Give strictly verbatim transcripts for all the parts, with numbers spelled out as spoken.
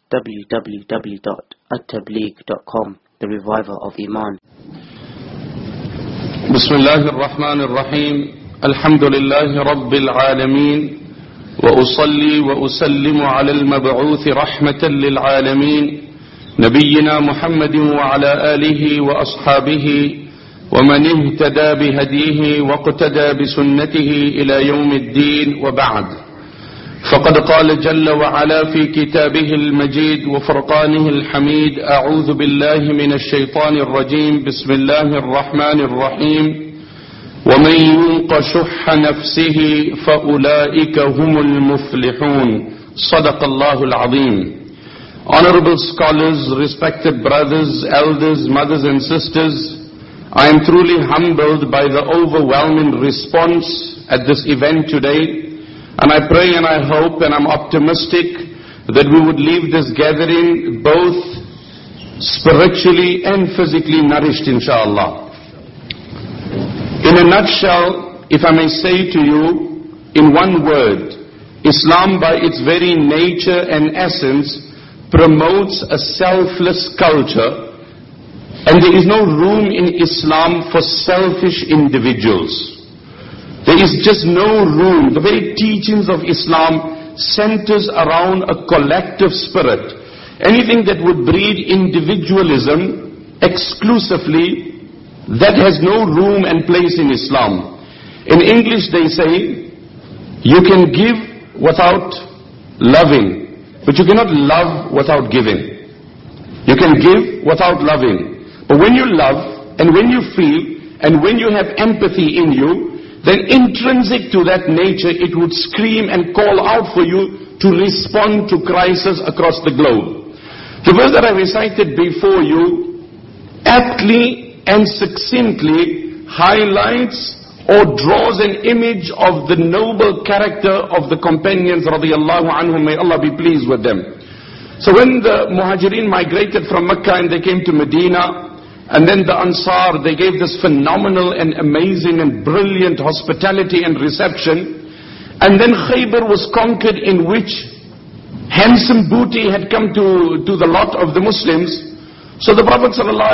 w w w dot at tabligh dot com, the reviver of Iman. Bismillahir Rahmanir Rahim. Alhamdulillahi Rabbil Alameen. Wa usalli wa usallimu ala al-mab'uth rahmatan lil alameen. Nabiyyina Muhammadin wa ala alihi wa ashabihi wa man ihtada bihadihi wa iqtada bisunnatihi ila yawmiddin wa ba'd. فقد قال جل وعلا في كتابه المجيد وفرقانه الحميد: أعوذ بالله من الشيطان الرجيم، بسم الله الرحمن الرحيم. ومن يوق شح نفسه فأولئك هم المفلحون. صدق الله العظيم. Honorable scholars, respected brothers, elders, mothers and sisters, I am truly humbled by the overwhelming response at this event today. And I pray and I hope and I'm optimistic that we would leave this gathering both spiritually and physically nourished, inshallah. In a nutshell, if I may say to you in one word, Islam by its very nature and essence promotes a selfless culture, and there is no room in Islam for selfish individuals. There is just no room. The very teachings of Islam centers around a collective spirit. Anything that would breed individualism exclusively, that has no room and place in Islam. In English they say, you can give without loving, but you cannot love without giving. You can give without loving. But when you love, and when you feel, and when you have empathy in you, then intrinsic to that nature, it would scream and call out for you to respond to crisis across the globe. The verse that I recited before you aptly and succinctly highlights or draws an image of the noble character of the companions radiyallahu anhum, may Allah be pleased with them. So when the Muhajirin migrated from Mecca and they came to Medina, and then the Ansar, they gave this phenomenal and amazing and brilliant hospitality and reception. And then Khaybar was conquered, in which handsome booty had come to, to the lot of the Muslims. So the Prophet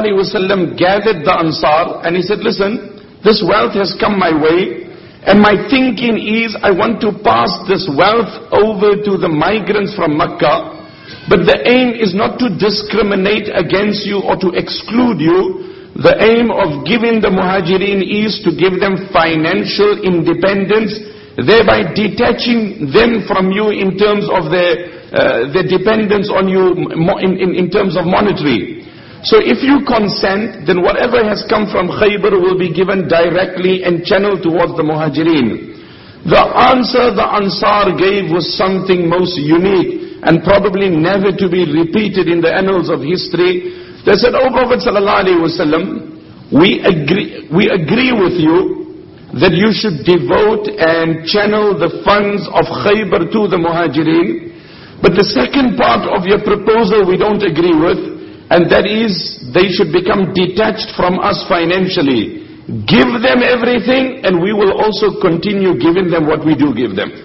ﷺ gathered the Ansar and he said, listen, this wealth has come my way, and my thinking is I want to pass this wealth over to the migrants from Mecca. But the aim is not to discriminate against you or to exclude you. The aim of giving the Muhajirin is to give them financial independence, thereby detaching them from you in terms of their, uh, their dependence on you in, in, in terms of monetary. So if you consent, then whatever has come from Khaybar will be given directly and channeled towards the Muhajirin. The answer the Ansar gave was something most unique and probably never to be repeated in the annals of history. They said, "O Prophet sallallahu alaihi wasallam, we agree, we agree with you that you should devote and channel the funds of Khaybar to the Muhajirin. But the second part of your proposal we don't agree with, and that is they should become detached from us financially. Give them everything and we will also continue giving them what we do give them."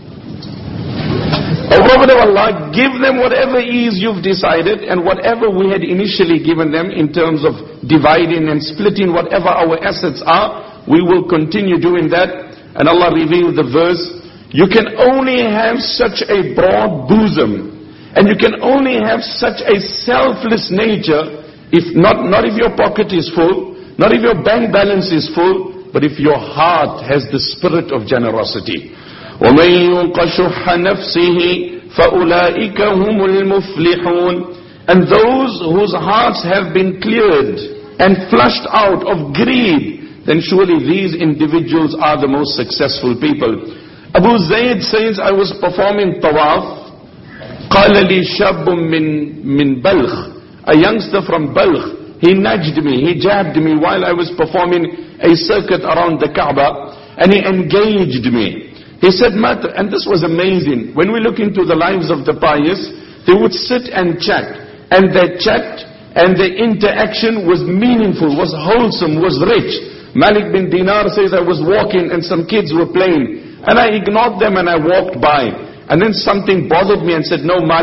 O Prophet of Allah, give them whatever is you've decided, and whatever we had initially given them in terms of dividing and splitting whatever our assets are, we will continue doing that. And Allah revealed the verse, you can only have such a broad bosom, and you can only have such a selfless nature, if not, not if your pocket is full, not if your bank balance is full, but if your heart has the spirit of generosity. وَمَنْ يُوقَ شُحَّ نَفْسِهِ فَأُولَئِكَ هُمُ الْمُفْلِحُونَ. And those whose hearts have been cleared and flushed out of greed, then surely these individuals are the most successful people. Abu Zayd says, I was performing tawaf. قَالَ لِي شَابٌ مِّن مِّن بَلْخ. A youngster from Balkh, he nudged me, he jabbed me while I was performing a circuit around the Kaaba, and he engaged me. He said, Mat, and this was amazing. When we look into the lives of the pious, they would sit and chat. And their chat and their interaction was meaningful, was wholesome, was rich. Malik bin Dinar says, I was walking and some kids were playing. And I ignored them and I walked by. And then something bothered me and said, no Malik,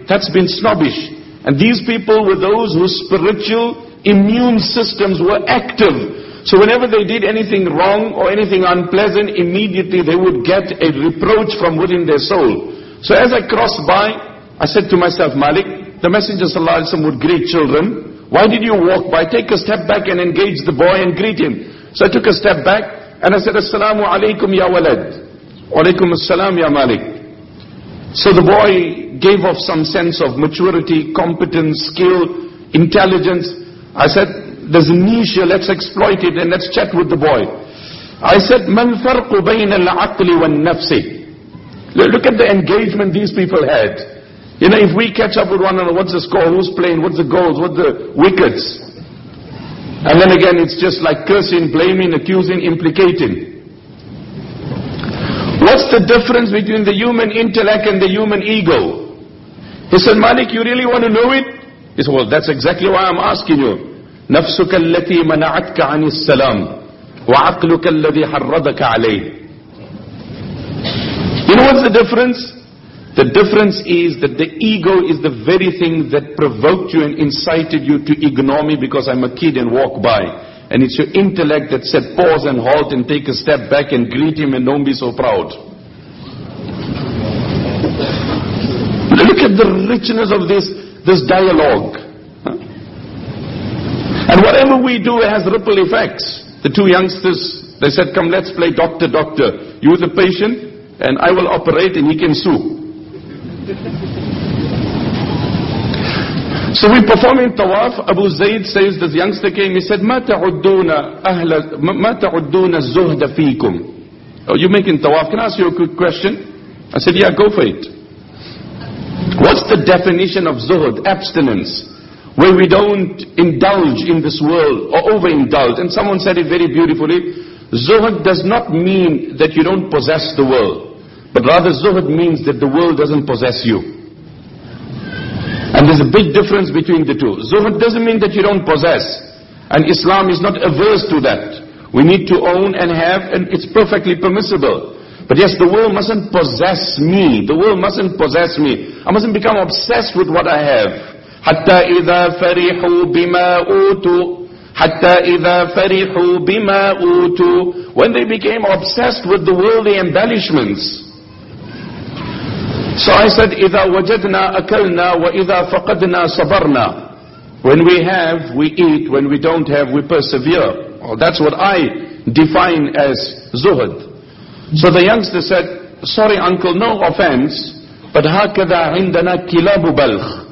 that's been snobbish. And these people were those whose spiritual immune systems were active. So whenever they did anything wrong or anything unpleasant, immediately they would get a reproach from within their soul. So as I crossed by, I said to myself, Malik, the Messenger sallallahu alaihi wasallam would greet children. Why did you walk by? Take a step back and engage the boy and greet him. So I took a step back and I said, Assalamu alaikum ya walad. Wa alaikum assalam ya Malik. So the boy gave off some sense of maturity, competence, skill, intelligence. I said, there's a niche here, let's exploit it and let's chat with the boy. I said, Man farqu bayna al-aqli wal-nafsi. Look at the engagement these people had. You know, if we catch up with one another, what's the score, who's playing, what's the goals, what's the wickets? And then again, it's just like cursing, blaming, accusing, implicating. What's the difference between the human intellect and the human ego? He said, Malik, you really want to know it? He said, well, that's exactly why I'm asking you. نفسك التي منعتك عن السلام وعقلك الذي حرضك عليه. You know what's the difference? The difference is that the ego is the very thing that provoked you and incited you to ignore me because I'm a kid and walk by. And it's your intellect that said pause and halt and take a step back and greet him and don't be so proud. Look at the richness of this, this dialogue. And whatever we do has ripple effects. The two youngsters, they said, come, let's play doctor, doctor. You the patient, and I will operate and he can sue. So we performing tawaf. Abu Zayd says, this youngster came, he said, مَا تَعُدُّونَ أَهْلَ مَا تَعُدُّونَ الزُّهْدَ فِيكُمْ. Oh, you're making tawaf. Can I ask you a quick question? I said, yeah, go for it. What's the definition of zuhd? Abstinence. Where we don't indulge in this world or overindulge. And someone said it very beautifully. Zuhd does not mean that you don't possess the world, but rather zuhd means that the world doesn't possess you. And there's a big difference between the two. Zuhd doesn't mean that you don't possess. And Islam is not averse to that. We need to own and have, and it's perfectly permissible. But yes, the world mustn't possess me. The world mustn't possess me. I mustn't become obsessed with what I have. حتى إذا فرحوا بما أوتوا حتى إذا فرحوا بما أوتوا. When they became obsessed with the worldly embellishments. So I said, إذا وجدنا أكلنا وإذا فقدنا صبرنا. When we have, we eat. When we don't have, we persevere. Well, that's what I define as zuhd. So the youngster said, sorry uncle, no offense, but هكذا عندنا كلاب بلخ.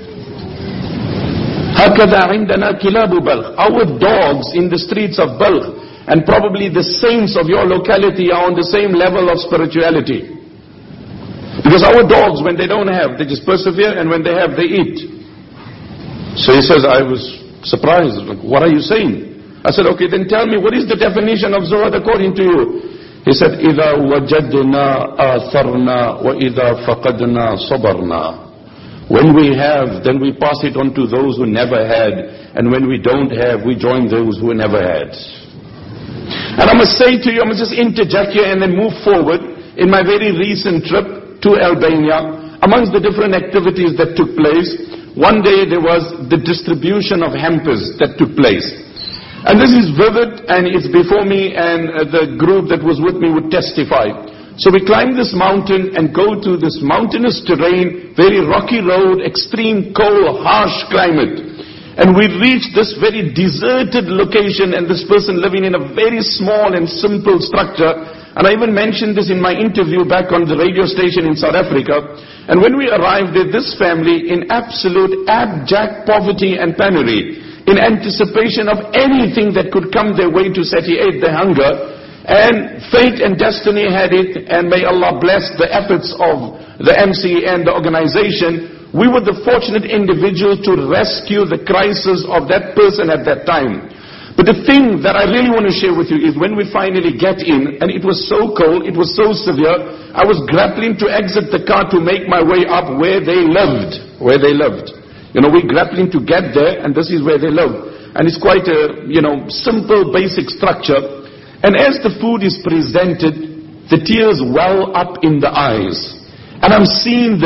هكذا عندنا كلاب بلخ. Our dogs in the streets of Balkh, and probably the saints of your locality, are on the same level of spirituality. Because our dogs, when they don't have, they just persevere, and when they have, they eat. So he says, I was surprised. Like, what are you saying? I said, okay, then tell me, what is the definition of zuhd according to you? He said, إِذَا وَجَدْنَا آثَرْنَا وَإِذَا فَقَدْنَا صَبَرْنَا. When we have, then we pass it on to those who never had. And when we don't have, we join those who never had. And I must say to you, I must just interject here and then move forward. In my very recent trip to Albania, amongst the different activities that took place, one day there was the distribution of hampers that took place. And this is vivid, and it's before me, and uh, the group that was with me would testify. So we climb this mountain and go to this mountainous terrain, very rocky road, extreme cold, harsh climate. And we reach this very deserted location, and this person living in a very small and simple structure. And I even mentioned this in my interview back on the radio station in South Africa. And when we arrived there, this family in absolute abject poverty and penury, in anticipation of anything that could come their way to satiate their hunger. And fate and destiny had it, and may Allah bless the efforts of the M C and the organization. We were the fortunate individuals to rescue the crisis of that person at that time. But the thing that I really want to share with you is when we finally get in, and it was so cold, it was so severe, I was grappling to exit the car to make my way up where they lived. Where they lived. You know, we're grappling to get there, and this is where they live. And it's quite a, you know, simple, basic structure. And as the food is presented, the tears well up in the eyes. And I'm seeing this.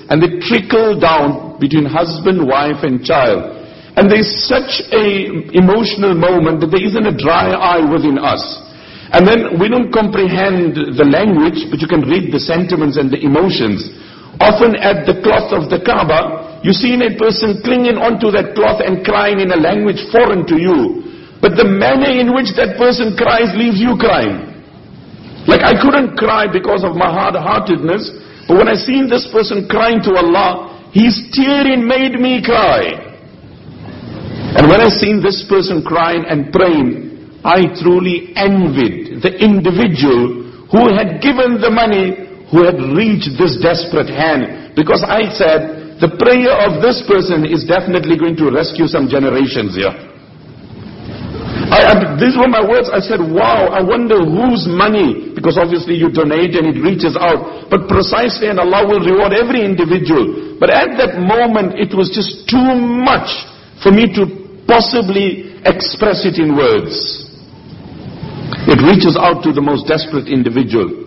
and they trickle down between husband, wife and child. And there is such a emotional moment that there isn't a dry eye within us. And then we don't comprehend the language, but you can read the sentiments and the emotions. Often at the cloth of the Kaaba, you see a person clinging onto that cloth and crying in a language foreign to you. But the manner in which that person cries leaves you crying. Like I couldn't cry because of my hard-heartedness, but when I seen this person crying to Allah, his tearing made me cry. And when I seen this person crying and praying, I truly envied the individual who had given the money, who had reached this desperate hand. Because I said, the prayer of this person is definitely going to rescue some generations here. I, I, these were my words. I said, wow, I wonder whose money, because obviously you donate and it reaches out, but precisely, and Allah will reward every individual. But at that moment, it was just too much for me to possibly express it in words. It reaches out to the most desperate individual.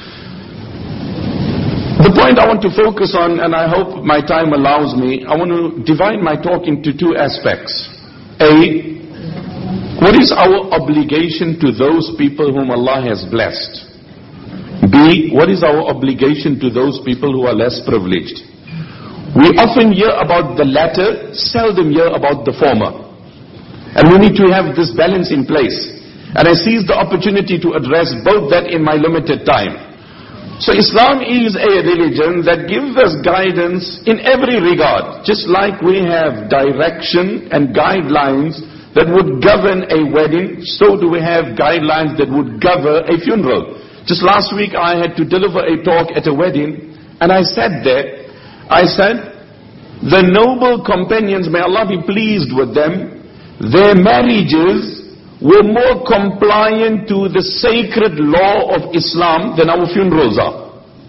The point I want to focus on, and I hope my time allows me, I want to divide my talk into two aspects. A, what is our obligation to those people whom Allah has blessed? B, what is our obligation to those people who are less privileged? We often hear about the latter, seldom hear about the former. And we need to have this balance in place. And I seize the opportunity to address both that in my limited time. So Islam is a religion that gives us guidance in every regard. Just like we have direction and guidelines that would govern a wedding, so do we have guidelines that would govern a funeral. Just last week I had to deliver a talk at a wedding, and I said there, I said, the noble companions, may Allah be pleased with them, their marriages were more compliant to the sacred law of Islam than our funerals are.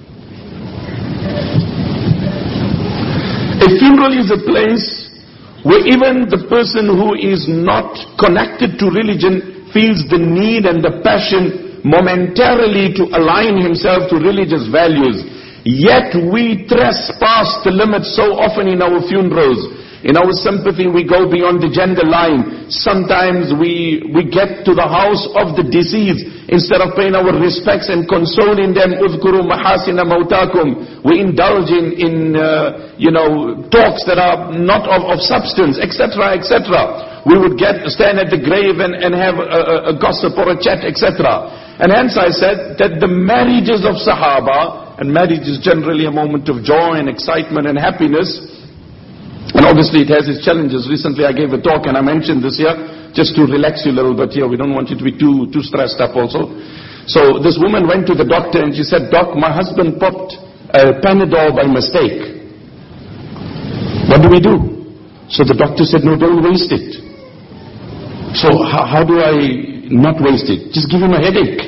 A funeral is a place where even the person who is not connected to religion feels the need and the passion momentarily to align himself to religious values. Yet we trespass the limits so often in our funerals. In our sympathy, we go beyond the gender line. Sometimes we we get to the house of the deceased. Instead of paying our respects and consoling them, "Udhkuru mahasina mautakum," we indulge in, in uh, you know, talks that are not of, of substance, et cetera, et cetera. We would get stand at the grave and, and have a, a, a gossip or a chat, et cetera. And hence I said that the marriages of Sahaba, and marriage is generally a moment of joy and excitement and happiness, and obviously it has its challenges. Recently I gave a talk and I mentioned this here, just to relax you a little bit here. We don't want you to be too too stressed up also. So this woman went to the doctor and she said, "Doc, my husband popped a Panadol by mistake. What do we do?" So the doctor said, "No, don't waste it." So how, how do I not waste it? Just give him a headache.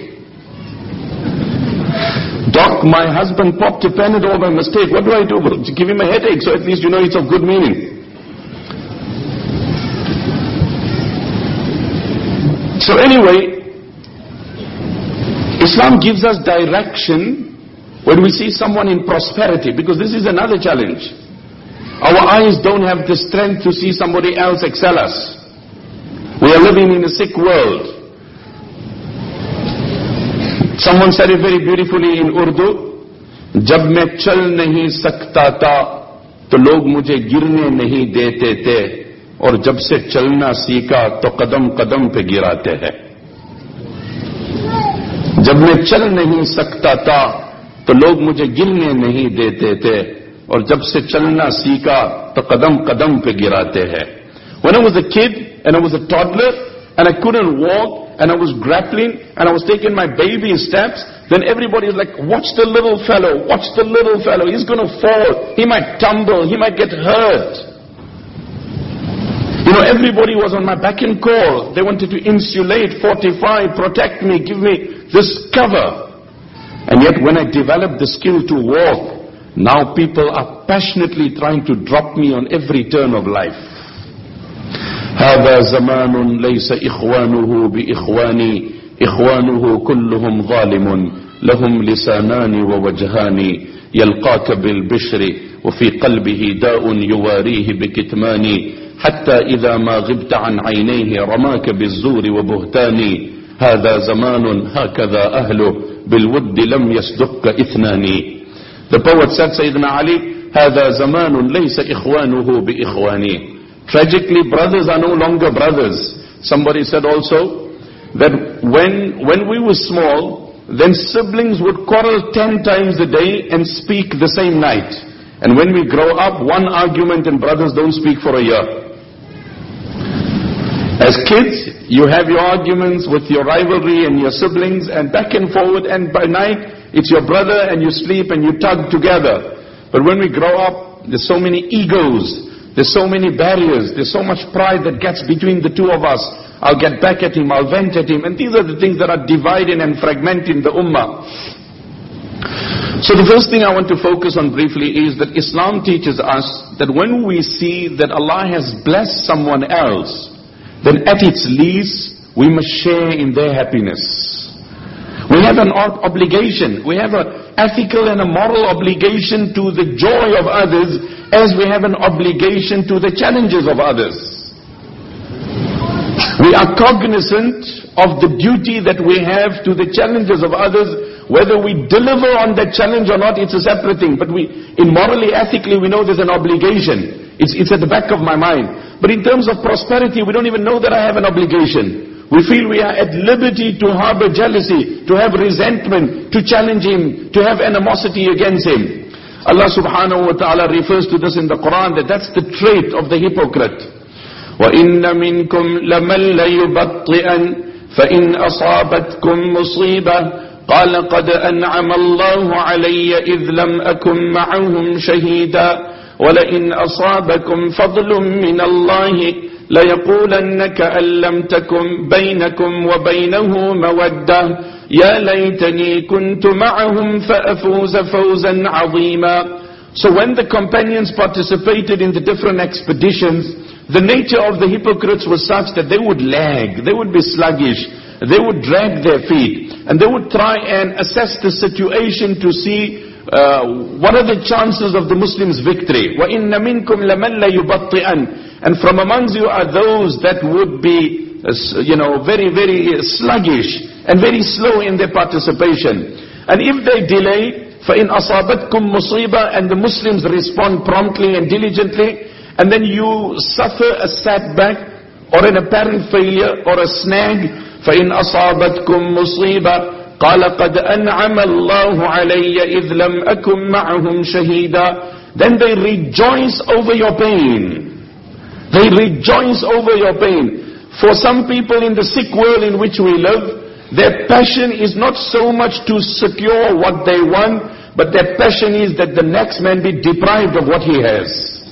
"Doc, my husband popped a Panadol by mistake. What do I do?" "Well, give him a headache, so at least you know it's of good meaning." So anyway, Islam gives us direction when we see someone in prosperity, because this is another challenge. Our eyes don't have the strength to see somebody else excel us. We are living in a sick world. Someone said it very beautifully in Urdu, "Jab main chal nahi sakta tha, to log mujhe girne nahi dete the, aur jab se chalna seekha, to qadam qadam pe girate hai." Jab main chal nahi sakta tha, to log mujhe girne nahi dete the, aur jab se chalna seekha, to qadam qadam pe girate hai. When I was a kid and I was a toddler and I couldn't walk, and I was grappling, and I was taking my baby steps, then everybody is like, "Watch the little fellow, watch the little fellow, he's going to fall, he might tumble, he might get hurt." You know, everybody was on my back and call. They wanted to insulate, fortify, protect me, give me this cover. And yet when I developed the skill to walk, now people are passionately trying to drop me on every turn of life. هذا زمان ليس إخوانه بإخواني إخوانه كلهم ظالم لهم لسانان ووجهان يلقاك بالبشر وفي قلبه داء يواريه بكتمان حتى إذا ما غبت عن عينيه رماك بالزور وبهتان هذا زمان هكذا أهله بالود لم يصدقك اثنان. The poet said, Sayyidina Ali, هذا زمان ليس إخوانه بإخواني. Tragically, brothers are no longer brothers. Somebody said also that when, when we were small, then siblings would quarrel ten times a day and speak the same night. And when we grow up, one argument and brothers don't speak for a year. As kids, you have your arguments with your rivalry and your siblings and back and forward, and by night, it's your brother and you sleep and you tug together. But when we grow up, there's so many egos, there's so many barriers, there's so much pride that gets between the two of us. I'll get back at him, I'll vent at him, and these are the things that are dividing and fragmenting the ummah. So the first thing I want to focus on briefly is that Islam teaches us that when we see that Allah has blessed someone else, then at its least, we must share in their happiness. We have an obligation, we have an ethical and a moral obligation to the joy of others as we have an obligation to the challenges of others. We are cognizant of the duty that we have to the challenges of others. Whether we deliver on that challenge or not, it's a separate thing. But we, in morally, ethically, we know there's an obligation. It's, it's at the back of my mind. But in terms of prosperity, we don't even know that I have an obligation. We feel we are at liberty to harbor jealousy, to have resentment, to challenge him, to have animosity against him. Allah subhanahu wa ta'ala refers to this in the Quran, that that's the trait of the hypocrite. وَإِنَّ مِنْكُمْ لَمَنْ لَيُبَطِّئًا فَإِنْ أَصَابَتْكُمْ مُصِيبَةً قَالَ قَدْ أَنْعَمَ اللَّهُ عَلَيَّ إِذْ لَمْ أَكُنْ مَعَهُمْ شَهِيدًا وَلَئِنْ أَصَابَكُمْ فَضْلٌ مِّنَ اللَّهِ لَيَقُولَنَّ كَأَن لَّمْ تَكُنْ بَيْنَكُمْ وَبَيْنَهُ مَوَدَّةٌ يَا لَيْتَنِي كُنْتُ مَعَهُمْ فَأَفُوزَ فَوْزًا عَظِيمًا. So when the companions participated in the different expeditions, the nature of the hypocrites was such that they would lag, they would be sluggish, they would drag their feet, and they would try and assess the situation to see uh, what are the chances of the Muslims' victory. وَإِنَّ مِنْكُمْ لَمَنْ لَيُبَطِّئًا. And from amongst you are those that would be, uh, you know, very, very sluggish and very slow in their participation. And if they delay, فَإِنْ أَصَابَتْكُمْ مُصِيبَةً, and the Muslims respond promptly and diligently, and then you suffer a setback or an apparent failure or a snag, فَإِنْ أَصَابَتْكُمْ مُصِيبَةً قَالَ قَدْ أَنْعَمَ اللَّهُ عَلَيَّ إِذْ لَمْ أَكُنْ مَعَهُمْ شَهِيدًا. Then they rejoice over your pain. They rejoice over your pain. For some people in the sick world in which we live, their passion is not so much to secure what they want, but their passion is that the next man be deprived of what he has.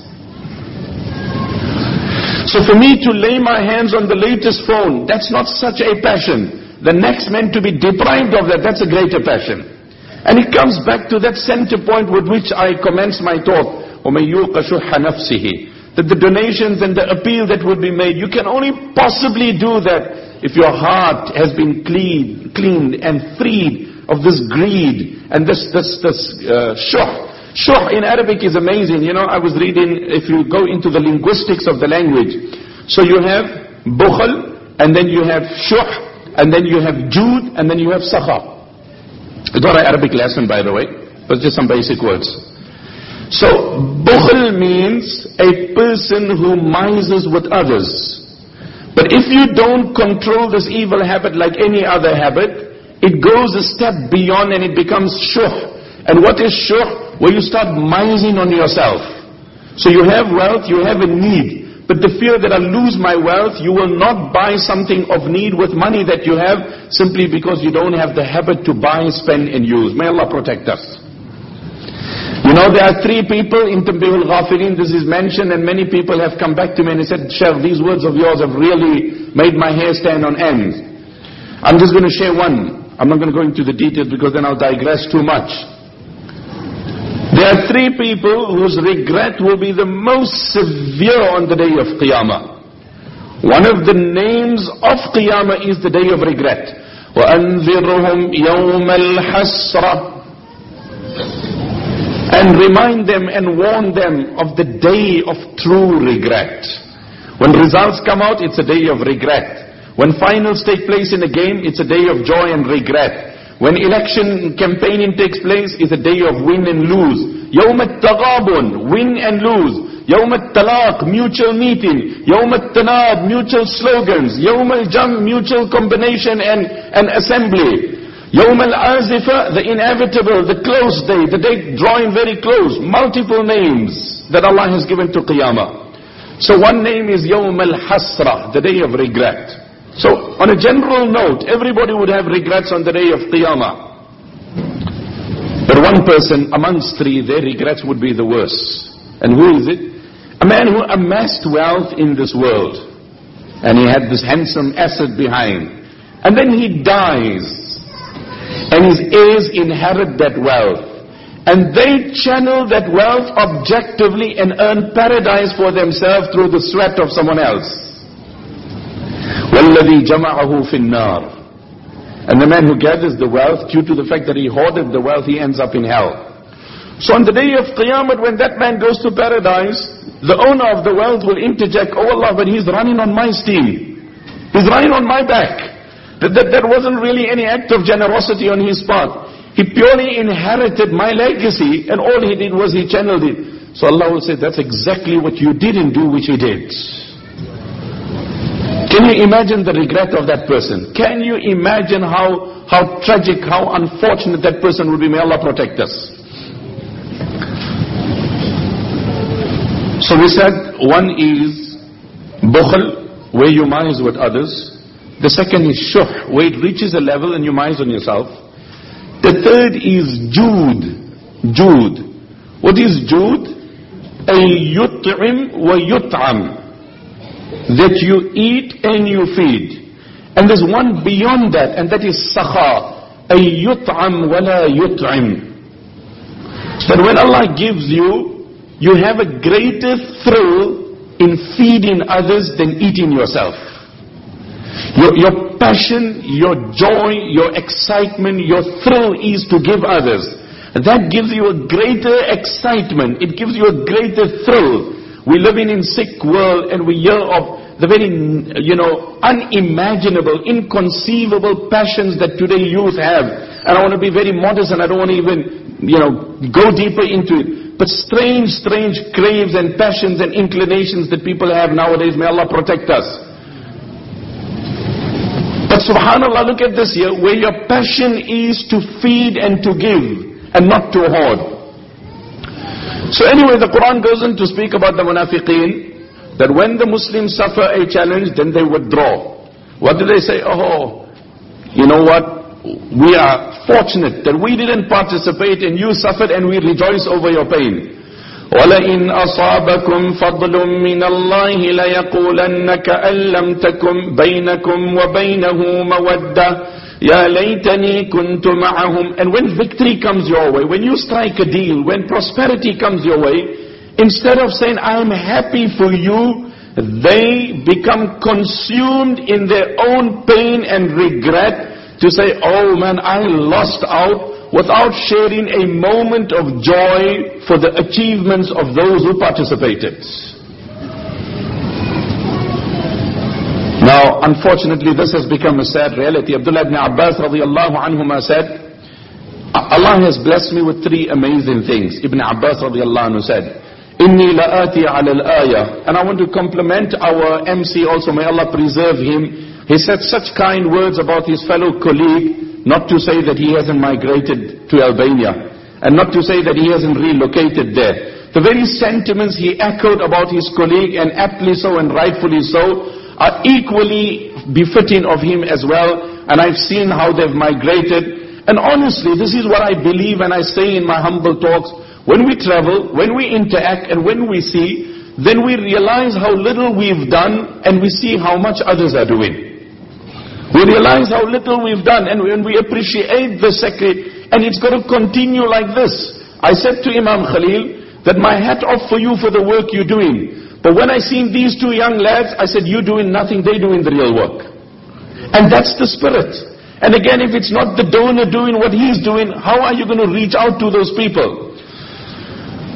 So for me to lay my hands on the latest phone, that's not such a passion. The next man to be deprived of that, that's a greater passion. And it comes back to that center point with which I commence my talk. وَمَنْ يُوقَ شُحَّ نَفْسِهِ. That the donations and the appeal that would be made, you can only possibly do that if your heart has been cleaned, cleaned and freed of this greed and this, this, this uh, shuh. Shuh in Arabic is amazing. You know, I was reading, if you go into the linguistics of the language. So you have bukhl, and then you have shuh, and then you have jud, and then you have sakha. It's not an Arabic lesson, by the way, but just some basic words. So, bukhl means a person who mises with others. But if you don't control this evil habit like any other habit, it goes a step beyond and it becomes shuh. And what is shuh? Where you start mising on yourself. So you have wealth, you have a need, but the fear that I'll lose my wealth, you will not buy something of need with money that you have, simply because you don't have the habit to buy, spend and use. May Allah protect us. You know, there are three people in Tanbihul Ghafilin, this is mentioned, and many people have come back to me and said, Shaykh, these words of yours have really made my hair stand on end. I'm just going to share one. I'm not going to go into the details because then I'll digress too much. There are three people whose regret will be the most severe on the day of Qiyamah. One of the names of Qiyamah is the day of regret. وَأَنذِرْهُمْ يَوْمَ الْحَسْرَةِ. and remind them and warn them of the day of true regret. When results come out, it's a day of regret. When finals take place in a game, it's a day of joy and regret. When election campaigning takes place, it's a day of win and lose. Yawm al-Taghabun, win and lose. Yawm al-Talaq, mutual meeting. Yawm al-Tanab, mutual slogans. Yawm al-Jam, mutual combination and, and assembly. Yawm al-Azifa, the inevitable, the close day, the day drawing very close. Multiple names that Allah has given to Qiyamah. So one name is Yawm al-Hasra, the day of regret. So on a general note, everybody would have regrets on the day of Qiyamah. But one person amongst three, their regrets would be the worst. And who is it? A man who amassed wealth in this world. And he had this handsome asset behind. And then he dies. And his heirs inherit that wealth. And they channel that wealth objectively and earn paradise for themselves through the sweat of someone else. وَالَّذِي جَمَعَهُ فِي النَّارِ. And the man who gathers the wealth, due to the fact that he hoarded the wealth, he ends up in hell. So on the day of Qiyamah, when that man goes to paradise, the owner of the wealth will interject, oh Allah, but he's running on my steam. He's running on my back. That, that, that wasn't really any act of generosity on his part. He purely inherited my legacy, and all he did was he channeled it. So Allah will say, that's exactly what you didn't do, which he did. Can you imagine the regret of that person? Can you imagine how, how tragic, how unfortunate that person would be? May Allah protect us. So we said, one is bukhl, where you minus with others. The second is shuh, where it reaches a level and you minus on yourself. The third is jood. Jood. What is jood? A yut'im wa yut'am. That you eat and you feed. And there's one beyond that, and that is sakha. A yut'am wa la yut'im. That when Allah gives you, you have a greater thrill in feeding others than eating yourself. Your, your passion, your joy, your excitement, your thrill is to give others. That gives you a greater excitement. It gives you a greater thrill. We live in a sick world and we hear of the very, you know, unimaginable, inconceivable passions that today youth have. And I want to be very modest and I don't want to even, you know, go deeper into it. But strange, strange craves and passions and inclinations that people have nowadays. May Allah protect us. But subhanallah, look at this here, where your passion is to feed and to give, and not to hoard. So anyway, the Quran goes on to speak about the munafiqeen, that when the Muslims suffer a challenge, then they withdraw. What do they say? Oh, you know what? We are fortunate that we didn't participate and you suffered and we rejoice over your pain. وَلَئِنْ أَصَابَكُمْ فَضْلٌ مِّنَ اللَّهِ لَيَقُولَنَّ كَأَن لَّمْ تَكُن بَيْنَكُمْ وَبَيْنَهُ مَوَدَّةٌ يَا لَيْتَنِي كُنتُ مَعَهُمْ. And when victory comes your way, when you strike a deal, when prosperity comes your way, instead of saying, I am happy for you, they become consumed in their own pain and regret to say, oh man, I lost out, without sharing a moment of joy for the achievements of those who participated. Now, unfortunately, this has become a sad reality. Abdullah ibn Abbas radiallahu anhuma said, Allah has blessed me with three amazing things. Ibn Abbas radiallahu anhu said, Inni la'ati ala al-ayah. And I want to compliment our M C also, may Allah preserve him. He said such kind words about his fellow colleague, not to say that he hasn't migrated to Albania, and not to say that he hasn't relocated there. The very sentiments he echoed about his colleague, and aptly so and rightfully so, are equally befitting of him as well. And I've seen how they've migrated. And honestly, this is what I believe and I say in my humble talks. When we travel, when we interact, and when we see, then we realize how little we've done, and we see how much others are doing. We realize how little we've done, and when we appreciate the secret, and it's going to continue like this. I said to Imam Khalil that my hat off for you for the work you're doing. But when I seen these two young lads, I said, you're doing nothing, they're doing the real work. And that's the spirit. And again, if it's not the donor doing what he's doing, how are you going to reach out to those people?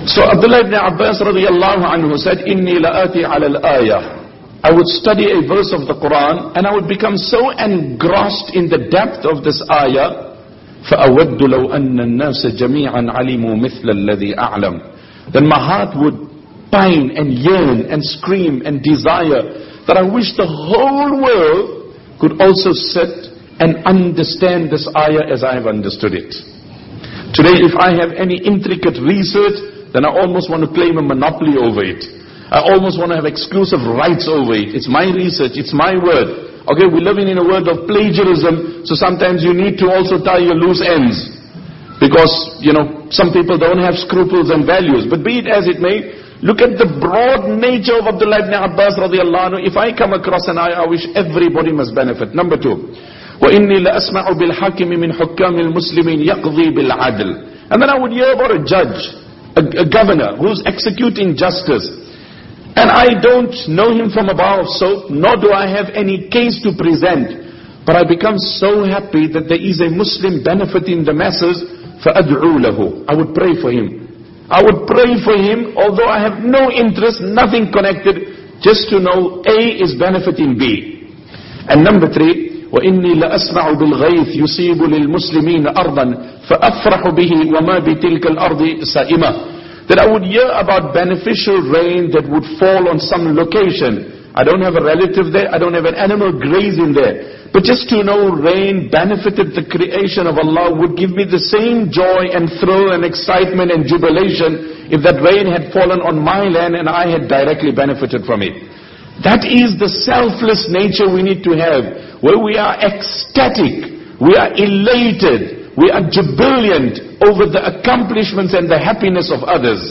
So Abdullah ibn Abbas radiyallahu anhu said, Inni la'ati ala al-ayah. I would study a verse of the Quran and I would become so engrossed in the depth of this ayah. فَأَوَدُّ لَوْ أَنَّ النَّاسَ جَمِيعًا عَلِمُوا مِثْلَ الَّذِي أَعْلَمُ. Then my heart would pine and yearn and scream and desire that I wish the whole world could also sit and understand this ayah as I have understood it. Today, if I have any intricate research, then I almost want to claim a monopoly over it. I almost want to have exclusive rights over it. It's my research, it's my word. Okay, we're living in a world of plagiarism, so sometimes you need to also tie your loose ends. Because, you know, some people don't have scruples and values. But be it as it may, look at the broad nature of Abdullah ibn Abbas radiallahu anhu. If I come across an ayah, I wish everybody must benefit. Number two, وَإِنِّي لَأَسْمَعُ بِالْحَاكِمِ مِنْ حُكَّامِ الْمُسْلِمِينَ يَقْضِي بِالْعَدْلِ. And then I would hear about a judge, a, a governor who's executing justice. And I don't know him from a bar of soap, nor do I have any case to present. But I become so happy that there is a Muslim benefiting the masses. فَأَدْعُوا لَهُ. I would pray for him. I would pray for him, although I have no interest, nothing connected, just to know A is benefiting B. And number three, وَإِنِّي لَأَسْمَعُ بِالْغَيْثِ يُصِيبُ لِلْمُسْلِمِينَ أَرْضًا فَأَفْرَحُ بِهِ وَمَا بِتِلْكَ الْأَرْضِ سَائِمَةً. That I would hear about beneficial rain that would fall on some location. I don't have a relative there, I don't have an animal grazing there. But just to know rain benefited the creation of Allah would give me the same joy and thrill and excitement and jubilation if that rain had fallen on my land and I had directly benefited from it. That is the selfless nature we need to have, where we are ecstatic, we are elated, we are jubilant over the accomplishments and the happiness of others.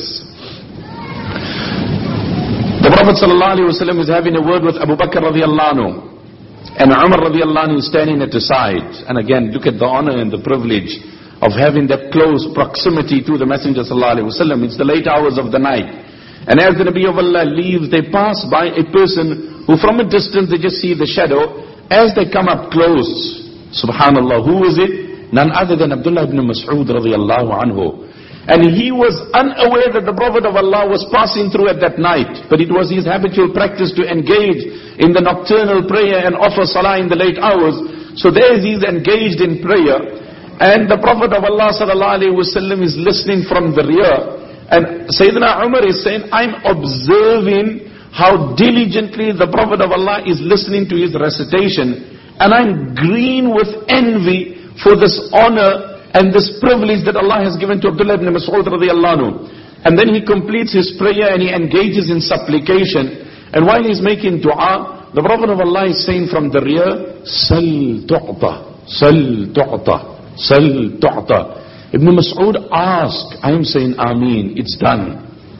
The Prophet ﷺ is having a word with Abu Bakr radiallahu anhu, and Umar radiallahu anhu is standing at the side. And again, look at the honor and the privilege of having that close proximity to the Messenger ﷺ. It's the late hours of the night. And as the Nabi of Allah leaves, they pass by a person who from a distance they just see the shadow. As they come up close, subhanallah, who is it? None other than Abdullah ibn Mas'ud radiallahu anhu. And he was unaware that the Prophet of Allah was passing through at that night. But it was his habitual practice to engage in the nocturnal prayer and offer salah in the late hours. So there he is engaged in prayer. And the Prophet of Allah sallallahu alayhi wa sallam is listening from the rear. And Sayyidina Umar is saying, I'm observing how diligently the Prophet of Allah is listening to his recitation. And I'm green with envy for this honor and this privilege that Allah has given to Abdullah ibn Mas'ud radiyallahu anhu. And then he completes his prayer and he engages in supplication. And while he's making dua, the Prophet of Allah is saying from the rear, Sal tu'ta, Sal tu'ta, Sal tu'ta. Ibn Mas'ud asked, I am saying Ameen, it's done.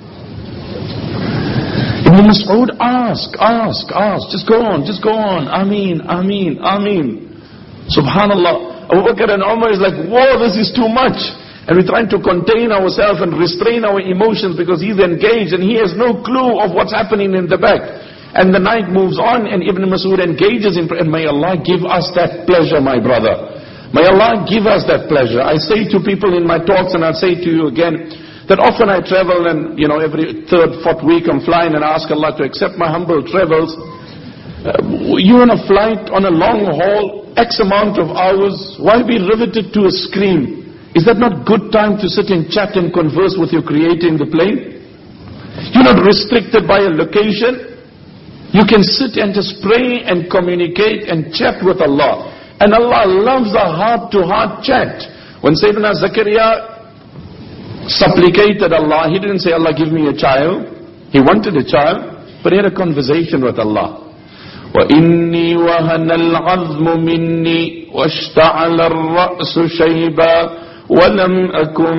Ibn Mas'ud ask, ask, ask, just go on, just go on, Ameen, Ameen, Ameen. Subhanallah. Abu Bakr and Umar is like, whoa, this is too much. And we're trying to contain ourselves and restrain our emotions because he's engaged and he has no clue of what's happening in the back. And the night moves on and Ibn Mas'ud engages in prayer. And may Allah give us that pleasure, my brother. May Allah give us that pleasure. I say to people in my talks, and I'll say to you again, that often I travel and, you know, every third, fourth week I'm flying and I ask Allah to accept my humble travels. Uh, you're on a flight, on a long haul, X amount of hours, why be riveted to a screen? Is that not good time to sit and chat and converse with your Creator in the plane? You're not restricted by a location. You can sit and just pray and communicate and chat with Allah. And Allah loves a heart-to-heart chat. When Sayyidina Zakaria supplicated Allah, he didn't say, Allah give me a child. He wanted a child, but he had a conversation with Allah. وَإِنِّي وَهَنَ الْعَظْمُ مِنِّي وَاشْتَعَلَ الرَّأْسُ شَيْبًا وَلَمْ أَكُنْ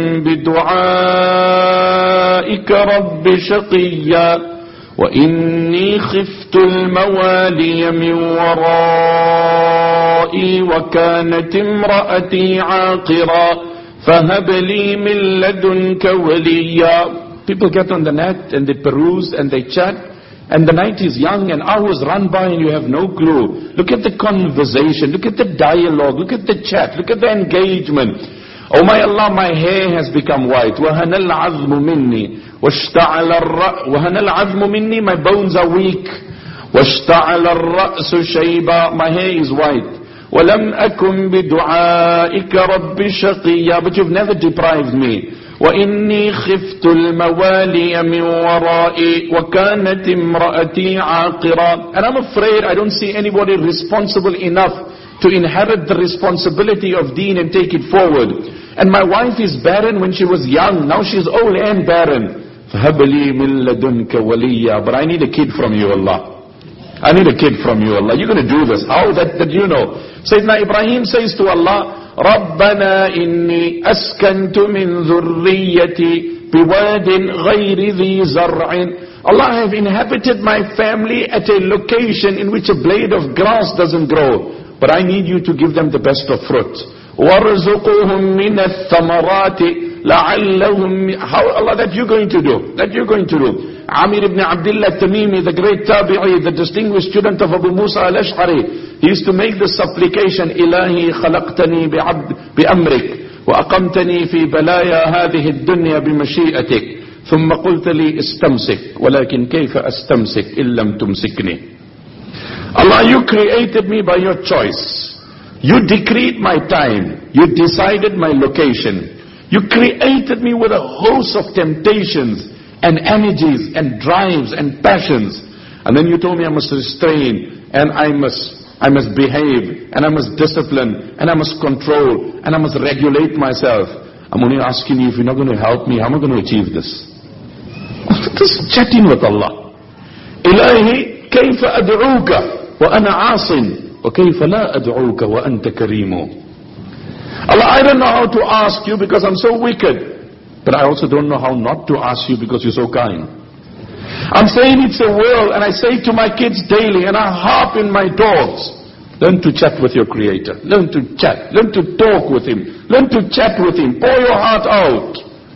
بِدُعَائِكَ رَبِّ شَقِيًّا وَإِنِّي خِفْتُ الْمَوَالِيَ مِنْ وَرَائِي وَكَانَتِ امْرَأَتِي عَاقِرًا فَهَبْ لِي مِنْ لَدُنْكَ وَلِيًّا. People get on the net and they peruse and they chat. And the night is young and hours run by and you have no clue. Look at the conversation, look at the dialogue, look at the chat, look at the engagement. Oh my Allah, my hair has become white. وَهَنَ الْعَظْمُ مِنِّي وَاشْتَعَلَ الرَّأْسُ وَهَنَ الْعَظْمُ مِنِّي, my bones are weak. وَاشْتَعَلَ الرَّأْسُ شَيْبًا, my hair is white. وَلَمْ أَكُنْ بِدُعَائِكَ رَبِّ شَقِيًّا, but you've never deprived me. وَإِنِّي خِفْتُ الْمَوَالِيَ مِنْ وَرَائِي وَكَانَتِ امْرَأَتِي عَاقِرًا, and I'm afraid I don't see anybody responsible enough to inherit the responsibility of deen and take it forward. And my wife is barren when she was young, now she's old and barren. فَهَبْ لِي مِن لَدُنْكَ وَلِيًّا, but I need a kid from you, Allah. I need a kid from you, Allah. You're going to do this. How that, that you know? Sayyidina Ibrahim says to Allah, رَبَّنَا إِنِّي أَسْكَنْتُ مِنْ ذُرِّيَّتِي بِوَادٍ غَيْرِ ذِي زَرْعٍ, Allah, I have inhabited my family at a location in which a blade of grass doesn't grow, but I need you to give them the best of fruit. وَارْزُقُهُمْ مِنَ الثَّمَرَاتِ لَعَلَّهُمْ, how Allah, that you're going to do, that you're going to do. Amir ibn Abdullah Tamimi, the great tabi'i, the distinguished student of Abu Musa al-Ash'ari, he used to make this supplication, إِلَهِي خَلَقْتَنِي بِأَمْرِكَ وَأَقَمْتَني فِي بَلَايَا هَذِهِ الدُّنْيَا بِمَشِيئَتِكَ ثُمَّ قُلْتَ لِي اسْتَمْسِكْ وَلَكِنْ كَيْفَ أَسْتَمْسِكْ إِن لَمْ تُمْسِكْنِي. Allah, you created me by your choice. You decreed my time. You decided my location. You created me with a host of temptations and energies and drives and passions. And then you told me I must restrain and I must I must behave and I must discipline and I must control and I must regulate myself. I'm only asking you, if you're not going to help me, how am I going to achieve this? This chatting with Allah. Ilahi kayfa ad'uka wa ana asin wa kayfa la ad'uka wa anta karimu. Allah, I don't know how to ask you because I'm so wicked. But I also don't know how not to ask you because you're so kind. I'm saying it's a world, and I say to my kids daily, and I harp in my talks, learn to chat with your Creator. Learn to chat. Learn to talk with Him. Learn to chat with Him. Pour your heart out.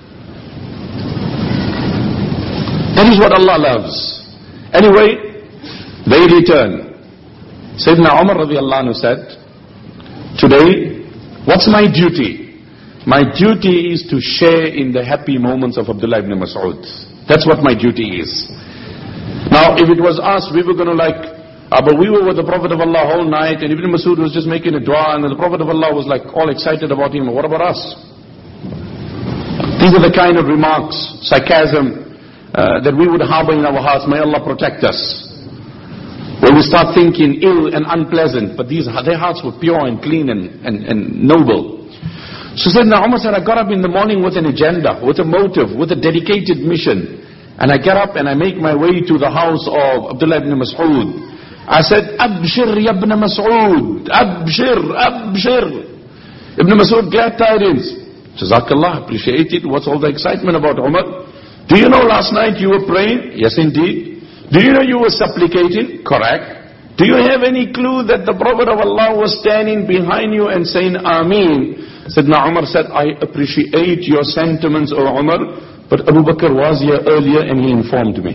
That is what Allah loves. Anyway, they return. Sayyidina Umar radiallahu anhu said, today, what's my duty? My duty is to share in the happy moments of Abdullah ibn Mas'ud. That's what my duty is. Now, if it was us, we were going to like, uh, but we were with the Prophet of Allah whole night, and Ibn Mas'ud was just making a dua, and the Prophet of Allah was like all excited about him. What about us? These are the kind of remarks, sarcasm, uh, that we would harbor in our hearts. May Allah protect us. When we start thinking ill and unpleasant, but these, their hearts were pure and clean and, and, and noble. So Sayyidina Umar said, I got up in the morning with an agenda, with a motive, with a dedicated mission. And I get up and I make my way to the house of Abdullah ibn Mas'ud. I said, Abshir ya ibn Mas'ud, Abshir, Abshir. Ibn Mas'ud, glad tidings. Jazakallah, appreciate it. What's all the excitement about, Umar? Do you know last night you were praying? Yes, indeed. Do you know you were supplicating? Correct. Do you have any clue that the Prophet of Allah was standing behind you and saying, Ameen? Sayyidina Umar said, I appreciate your sentiments, O Umar, but Abu Bakr was here earlier and he informed me.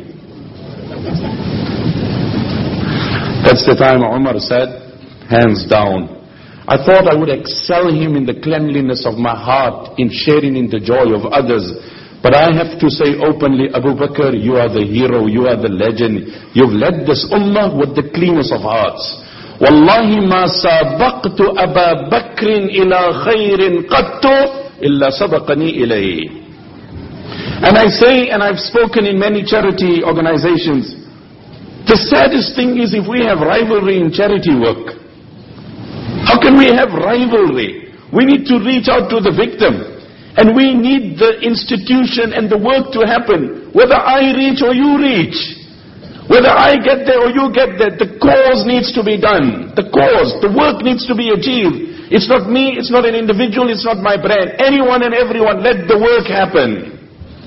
That's the time Umar said, hands down. I thought I would excel him in the cleanliness of my heart, in sharing in the joy of others. But I have to say openly, Abu Bakr, you are the hero, you are the legend. You've led this ummah with the cleanest of hearts. Wallahi ma sabaqtu Aba Bakrin ila khairin qattu illa sabaqani ilayhi. And I say, and I've spoken in many charity organizations, the saddest thing is if we have rivalry in charity work. How can we have rivalry? We need to reach out to the victim. And we need the institution and the work to happen. Whether I reach or you reach. Whether I get there or you get there, the cause needs to be done. The cause, the work needs to be achieved. It's not me, it's not an individual, it's not my brand. Anyone and everyone, let the work happen.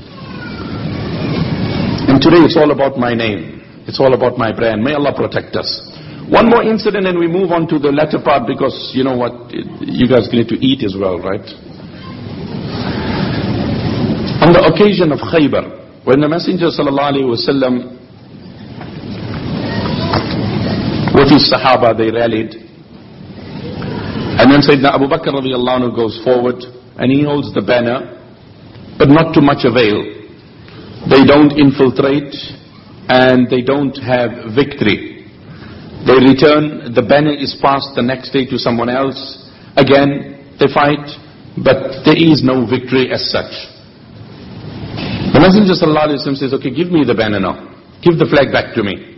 And today it's all about my name. It's all about my brand. May Allah protect us. One more incident and we move on to the latter part because, you know what, you guys need to eat as well, right? On the occasion of Khaybar, when the Messenger sallallahu alaihi wasallam with his Sahaba, they rallied. And then Sayyidina Abu Bakr radiallahu anhu goes forward. and he holds the banner, but not to much avail. They don't infiltrate and they don't have victory. They return, the banner is passed the next day to someone else. Again, they fight, but there is no victory as such. The Messenger sallallahu alaihi wasallam says, okay, give me the banner now. Give the flag back to me.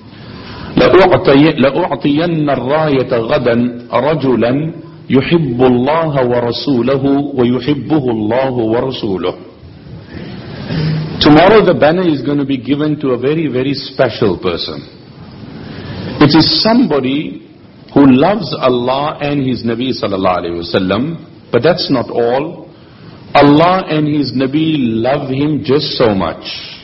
لأعطين الراية غدا رجلا يحب الله ورسوله ويحبه الله ورسوله. Tomorrow the banner is going to be given to a very, very special person. It is somebody who loves Allah and His Nabi sallallahu alaihi wasallam, but that's not all. Allah and His Nabi love him just so much.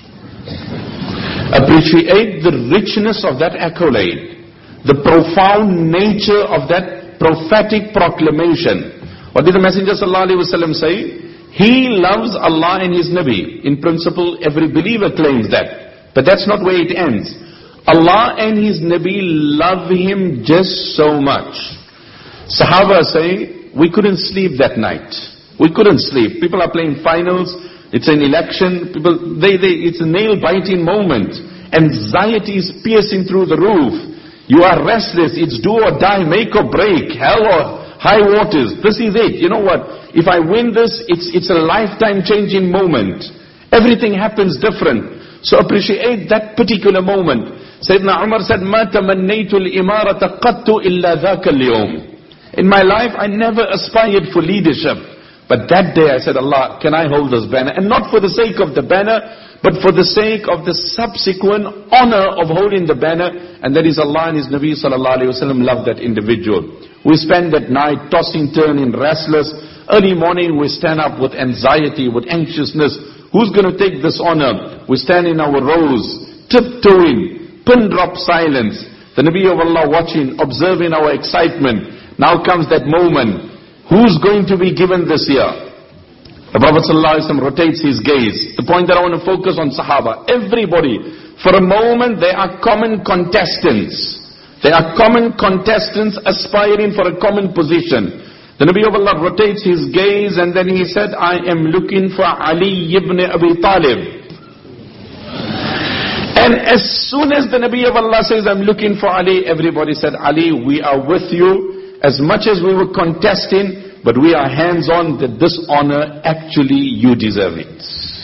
Appreciate the richness of that accolade, the profound nature of that prophetic proclamation. What did the Messenger sallallahu alaihi wasallam say? He loves Allah and His Nabi. In principle, every believer claims that. But that's not where it ends. Allah and His Nabi love him just so much. Sahaba say, we couldn't sleep that night. We couldn't sleep. People are playing finals. It's an election. People, they, they, it's a nail-biting moment. Anxiety is piercing through the roof. You are restless. It's do or die, make or break, hell or high waters. This is it. You know what? If I win this, it's, it's a lifetime-changing moment. Everything happens different. So appreciate that particular moment. Sayyidina Umar said, مَا تَمَنَّيْتُ الْإِمَارَةَ قَدْتُ إِلَّا ذَاكَ الْيَوْمِ. In my life, I never aspired for leadership. But that day I said, Allah, can I hold this banner? And not for the sake of the banner, but for the sake of the subsequent honor of holding the banner. And that is Allah and His Nabi sallallahu alaihi wasallam love that individual. We spend that night tossing, turning, restless. Early morning we stand up with anxiety, with anxiousness. Who's going to take this honor? We stand in our rows, tiptoeing, pin drop silence. The Nabi of Allah watching, observing our excitement. Now comes that moment. Who's going to be given this year? The Prophet ﷺ rotates his gaze. The point that I want to focus on Sahaba. Everybody, for a moment, they are common contestants. They are common contestants aspiring for a common position. The Nabi of Allah rotates his gaze and then he said, I am looking for Ali ibn Abi Talib. And as soon as the Nabi of Allah says, I'm looking for Ali, everybody said, Ali, we are with you. As much as we were contesting, but we are hands-on that this honor, actually you deserve it.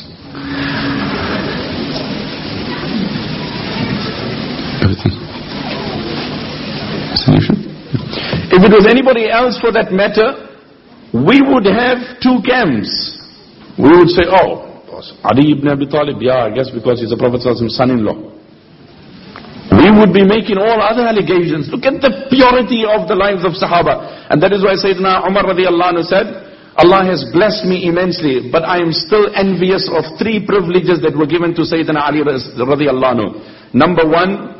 Everything. Solution? If it was anybody else for that matter, we would have two camps. We would say, oh, Ali ibn Abi Talib, yeah, I guess because he's the Prophet's son-in-law. We would be making all other allegations. Look at the purity of the lives of Sahaba. And that is why Sayyidina Umar radiallahu anhu said, Allah has blessed me immensely, but I am still envious of three privileges that were given to Sayyidina Ali radiallahu anhu. Number one,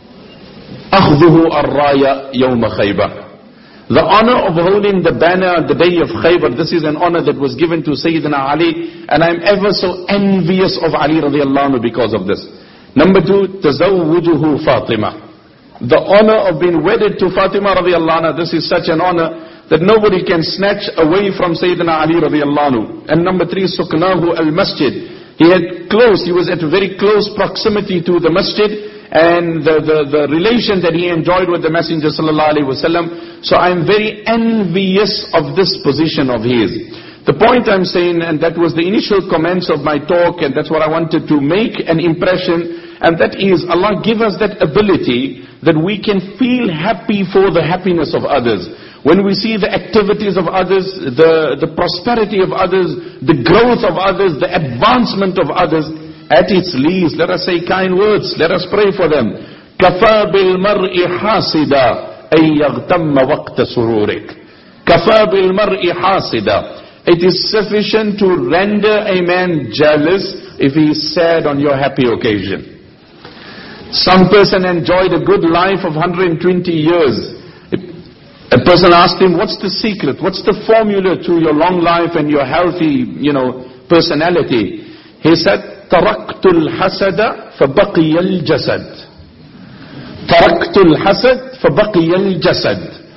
أخذه الراية يوم خيبر. The honor of holding the banner on the day of Khaybar, this is an honor that was given to Sayyidina Ali, and I am ever so envious of Ali radiallahu anhu because of this. Number two, تزوجه Fatima. The honor of being wedded to Fatima radiallahu anha, this is such an honor that nobody can snatch away from Sayyidina Ali radiallahu anhu. And number three, سكناه المسجد. He had close, he was at very close proximity to the masjid, and the, the, the relation that he enjoyed with the Messenger sallallahu alaihi wasallam. So I'm very envious of this position of his. The point I'm saying, and that was the initial comments of my talk, and that's what I wanted to make an impression, and that is, Allah give us that ability that we can feel happy for the happiness of others. When we see the activities of others, the, the prosperity of others, the growth of others, the advancement of others, at its least, let us say kind words, let us pray for them. كَفَى بِالْمَرْءِ حَاسِدًا أَن يَغْتَمَّ وَقْتَ سُرُورِكَ. كَفَى بِالْمَرْءِ حَاسِدًا. It is sufficient to render a man jealous if he is sad on your happy occasion. Some person enjoyed a good life of one hundred twenty years. A person asked him, what's the secret? What's the formula to your long life and your healthy, you know, personality? He said, تَرَكْتُ الْحَسَدَ فَبَقِيَ الْجَسَدِ. تَرَكْتُ الْحَسَدِ فَبَقِيَ الْجَسَدِ.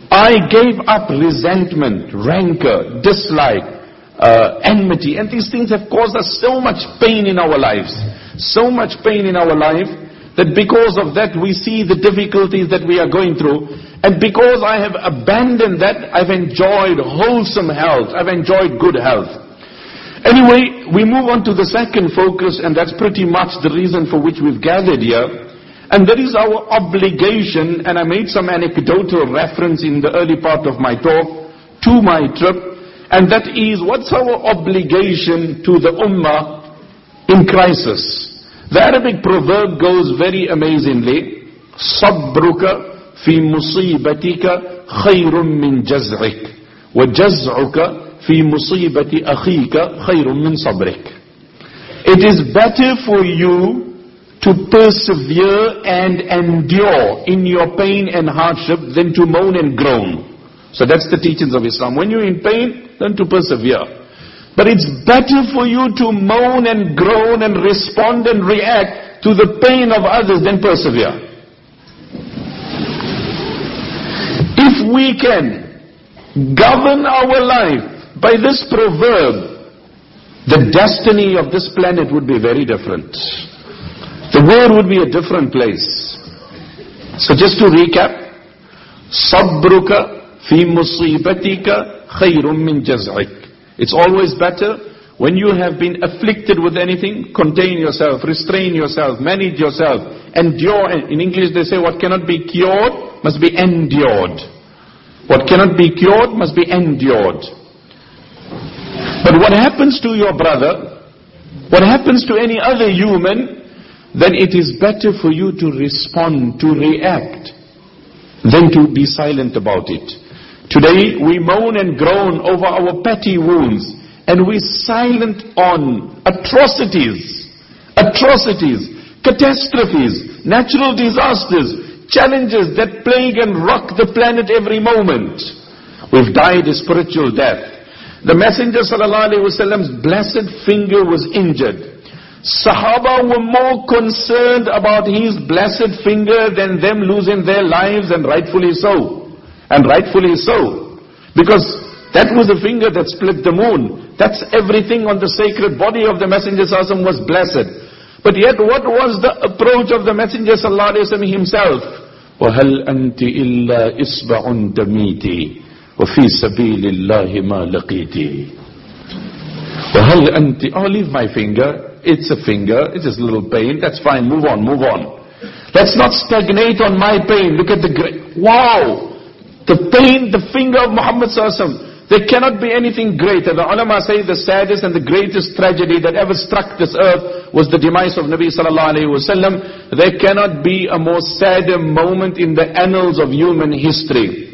I gave up resentment, rancor, dislike, uh, enmity, and these things have caused us so much pain in our lives. So much pain in our life that because of that we see the difficulties that we are going through. And because I have abandoned that, I've enjoyed wholesome health. I've enjoyed good health. Anyway, we move on to the second focus, and that's pretty much the reason for which we've gathered here. And that is our obligation, and I made some anecdotal reference in the early part of my talk to my trip, and that is, what's our obligation to the ummah in crisis? The Arabic proverb goes very amazingly, صَبْرُكَ فِي مُصِيبَتِكَ خَيْرٌ مِّن جَزْعِكَ وَجَزْعُكَ فِي مُصِيبَةِ أَخِيكَ خَيْرٌ مِّن صَبْرِكَ. It is better for you to persevere and endure in your pain and hardship than to moan and groan. So that's the teachings of Islam. When you're in pain, learn to persevere. But it's better for you to moan and groan and respond and react to the pain of others than persevere. If we can govern our life by this proverb, the destiny of this planet would be very different. The world would be a different place. So just to recap, صَبْرُكَ فِي مُصِيبَتِكَ خَيْرٌ مِّن جَزْعِكَ. It's always better when you have been afflicted with anything, contain yourself, restrain yourself, manage yourself, endure. In English they say what cannot be cured must be endured. What cannot be cured must be endured. But what happens to your brother, what happens to any other human, then it is better for you to respond, to react, than to be silent about it. Today we moan and groan over our petty wounds, and we silent on atrocities, atrocities, catastrophes, natural disasters, challenges that plague and rock the planet every moment. We've died a spiritual death. The Messenger sallallahu alaihi wasallam's blessed finger was injured. Sahaba were more concerned about his blessed finger than them losing their lives, and rightfully so. And rightfully so. Because that was the finger that split the moon. That's everything on the sacred body of the Messenger sallallahu alaihi wasallam was blessed. But yet what was the approach of the Messenger sallallahu alaihi wasallam himself? وَهَلْ أَنْتِ إِلَّا إِصْبَعٌ دَمِيتِ وَفِي سَبِيلِ اللَّهِ مَا لَقِيتِ. وَهَلْ أَنْتِ, oh, leave my finger. It's a finger, it's just a little pain, that's fine, move on, move on. Let's not stagnate on my pain. Look at the great, wow! The pain, the finger of Muhammad sallallahu alaihi wasallam. There cannot be anything greater. The ulama say the saddest and the greatest tragedy that ever struck this earth was the demise of Nabi sallallahu alaihi wasallam. There cannot be a more sadder moment in the annals of human history.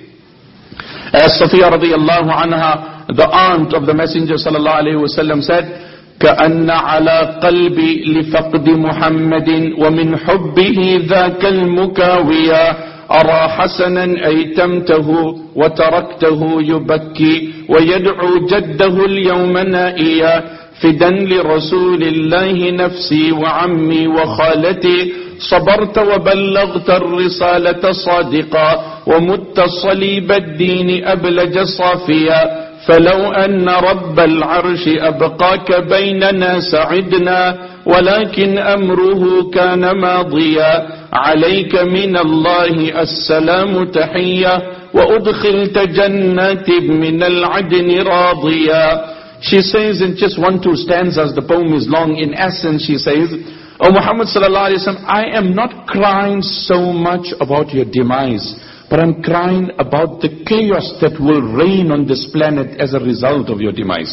As Safiya radiyallahu anha, the aunt of the Messenger sallallahu alaihi wasallam said, كأن على قلبي لفقد محمد ومن حبه ذاك المكاوية أرى حسنا أيتمته وتركته يبكي ويدعو جده اليوم نائيا فدا لرسول الله نفسي وعمي وخالتي صبرت وبلغت الرسالة صادقا ومت صليب الدين أبلج صافيا فلو أن رب العرش أبقاك بيننا سعدنا ولكن أمره كان ماضيا عليك من الله السلام تحية وأدخلت جنات من العدن راضيا. She says in just one, two stanzas, the poem is long. In essence she says, O Muhammad sallallahu alaihi wasallam, I am not crying so much about your demise, but I'm crying about the chaos that will reign on this planet as a result of your demise.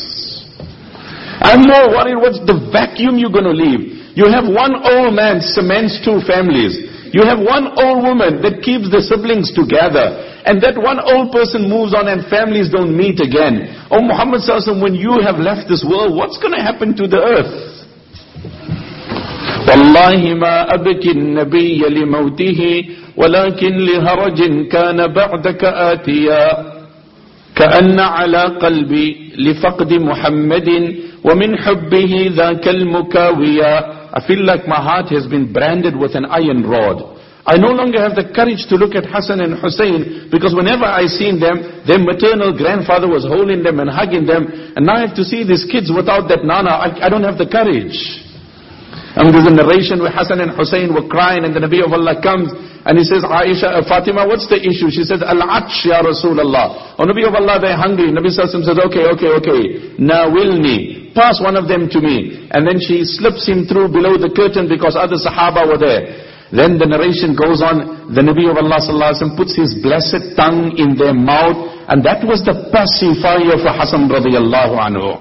I'm more worried what's the vacuum you're going to leave. You have one old man cements two families. You have one old woman that keeps the siblings together. And that one old person moves on and families don't meet again. Oh Muhammad sallallahu alaihi wasallam, when you have left this world, what's going to happen to the earth? والله ما أبكي النبي لموته ولكن لهرج كان بعدك آتيا كأن على قلبي لفقد محمد ومن حبه ذاك المكاويا. I feel like my heart has been branded with an iron rod. I no longer have the courage to look at Hassan and Hussein, because whenever I seen them, their maternal grandfather was holding them and hugging them, and now I have to see these kids without that Nana. I, I don't have the courage. And there's a narration where Hassan and Hussein were crying, and the Nabi of Allah comes, and he says, Aisha, uh, Fatima, what's the issue? She says, Al-Atsh ya Rasulullah. Oh, Nabi of Allah, they're hungry. Nabi Sallallahu Alaihi Wasallam says, okay, okay, okay. Nawilni. Pass one of them to me. And then she slips him through below the curtain because other Sahaba were there. Then the narration goes on, the Nabi of Allah Sallallahu Alaihi Wasallam puts his blessed tongue in their mouth, and that was the pacifier for Hassan radiallahu anhu.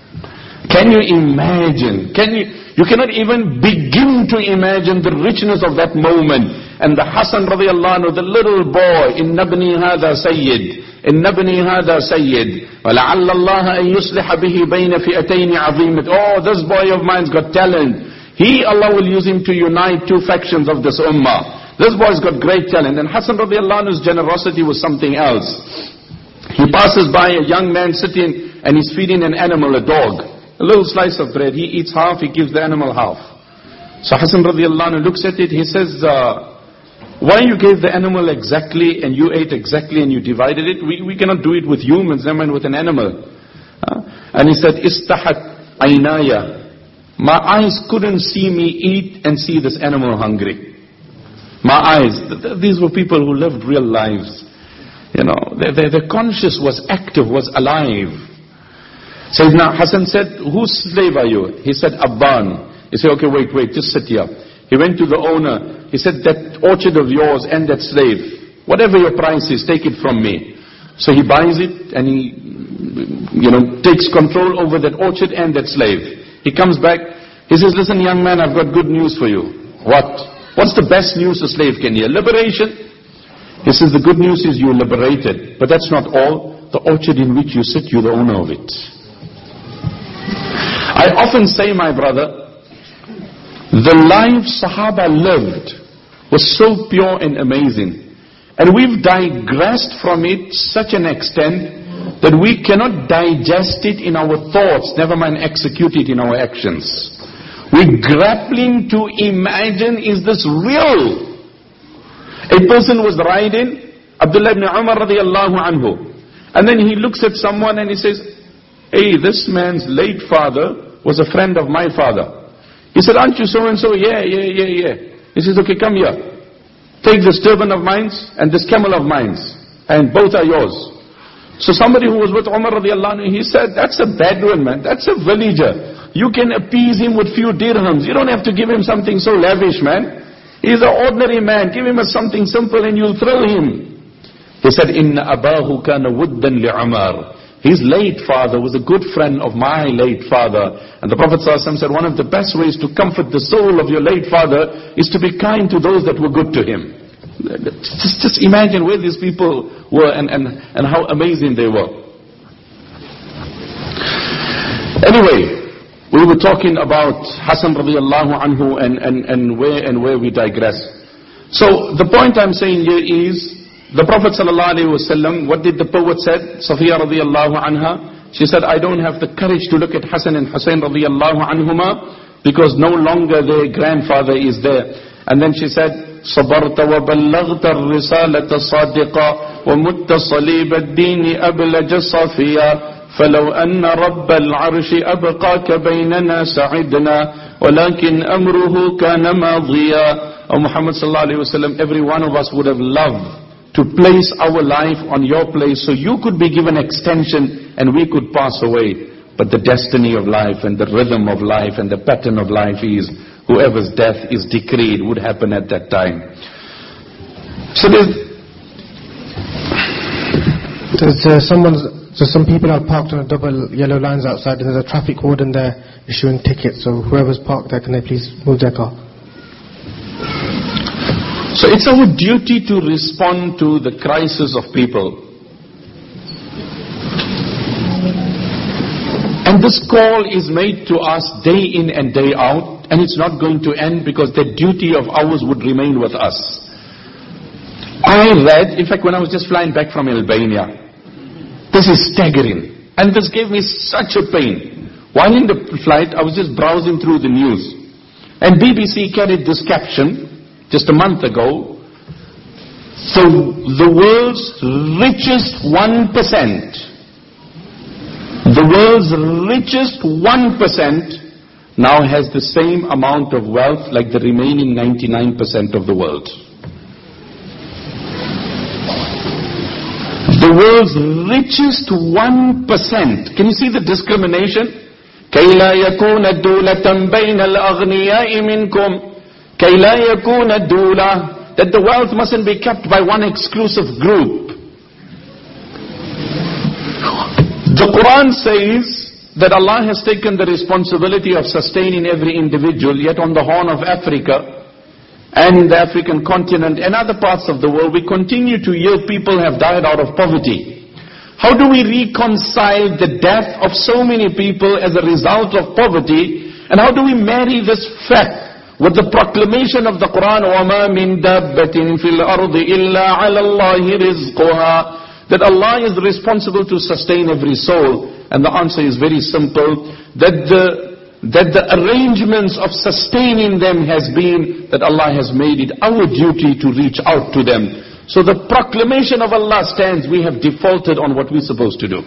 Can you imagine? Can you, you cannot even begin to imagine the richness of that moment. And the Hassan radiallahu anhu, the little boy, Inna ibni hadha sayyid, Inna ibni hadha sayyid, وَلَعَلَّ اللَّهَ أَن يُصْلِحَ بِهِ بَيْنَ فِئَتَيْنِ عَظِيمَةٍ. Oh, this boy of mine's got talent. He, Allah will use him to unite two factions of this ummah. This boy's got great talent. And Hassan radiallahu anhu's generosity was something else. He passes by a young man sitting and he's feeding an animal, a dog. A little slice of bread. He eats half, he gives the animal half. So Hassan radiallahu anhu looks at it, he says, uh, why you gave the animal exactly and you ate exactly and you divided it? We, we cannot do it with humans, never mind with an animal. Uh, and he said, Istahat aynaya. My eyes couldn't see me eat and see this animal hungry. My eyes, th th these were people who lived real lives. You know, their, their, their conscience was active, was alive. Sayyidina Hassan said, whose slave are you? He said, Abban. He said, okay, wait, wait, just sit here. He went to the owner. He said, that orchard of yours and that slave, whatever your price is, take it from me. So he buys it and he, you know, takes control over that orchard and that slave. He comes back. He says, listen, young man, I've got good news for you. What? What's the best news a slave can hear? Liberation. He says, the good news is you're liberated. But that's not all. The orchard in which you sit, you're the owner of it. I often say, my brother, the life Sahaba lived was so pure and amazing. And we've digressed from it such an extent that we cannot digest it in our thoughts, never mind execute it in our actions. We're grappling to imagine, is this real? A person was riding, Abdullah ibn Umar radiallahu anhu, and then he looks at someone and he says, hey, this man's late father was a friend of my father. He said, aren't you so and so? Yeah, yeah, yeah, yeah. He says, okay, come here. Take this turban of mine and this camel of mine, and both are yours. So somebody who was with Umar radiallahu anhu, he said, that's a Bedouin man, that's a villager. You can appease him with few dirhams. You don't have to give him something so lavish, man. He's an ordinary man. Give him a something simple and you'll thrill him. He said, Inna abahu kana wuddan li Umar. His late father was a good friend of my late father. And the Prophet ﷺ said, one of the best ways to comfort the soul of your late father is to be kind to those that were good to him. Just, just imagine where these people were and, and, and how amazing they were. Anyway, we were talking about Hassan radiallahu anhu and, and, and where and where we digress. So the point I'm saying here is, the Prophet sallallahu alaihi wasallam, what did the poet said? Safiya radiallahu anha, she said, I don't have the courage to look at Hassan and Hussein radiallahu anhuma because no longer their grandfather is there. And then she said, صبرت وبلغت الرسالة الصادقة ومت صليب الدين أبلج صافيا فلو أن رب العرش أبقاك بيننا سعدنا ولكن أمره كان ماضيا. O Muhammad sallallahu alaihi wasallam, every one of us would have loved to place our life on your place so you could be given extension and we could pass away. But the destiny of life and the rhythm of life and the pattern of life is whoever's death is decreed would happen at that time. So there's, there's uh, someone's, so some people are parked on a double yellow lines outside and there's a traffic warden there issuing tickets. So whoever's parked there, can they please move their car? So it's our duty to respond to the crisis of people. And this call is made to us day in and day out, and it's not going to end because the duty of ours would remain with us. I read, in fact, when I was just flying back from Albania, this is staggering, and this gave me such a pain. While in the flight, I was just browsing through the news, and B B C carried this caption, just a month ago, so the world's richest one percent, the world's richest one percent now has the same amount of wealth like the remaining ninety-nine percent of the world. The world's richest one percent. Can you see the discrimination? كَيْ لَا يَكُونَ الدُّولَةً بَيْنَ الْأَغْنِيَاءِ مِنْكُمْ كَيْ لَا يَكُونَ الدُّولَةً, that the wealth mustn't be kept by one exclusive group. The Quran says that Allah has taken the responsibility of sustaining every individual, yet on the Horn of Africa and the African continent and other parts of the world, we continue to hear people have died out of poverty. How do we reconcile the death of so many people as a result of poverty? And how do we marry this fact with the proclamation of the Quran, وَمَا مِن دَابَّةٍ فِي الْأَرْضِ إِلَّا عَلَى اللَّهِ رِزْقُهَا, that Allah is responsible to sustain every soul? And the answer is very simple, that the that the arrangements of sustaining them has been that Allah has made it our duty to reach out to them. So the proclamation of Allah stands, we have defaulted on what we're supposed to do.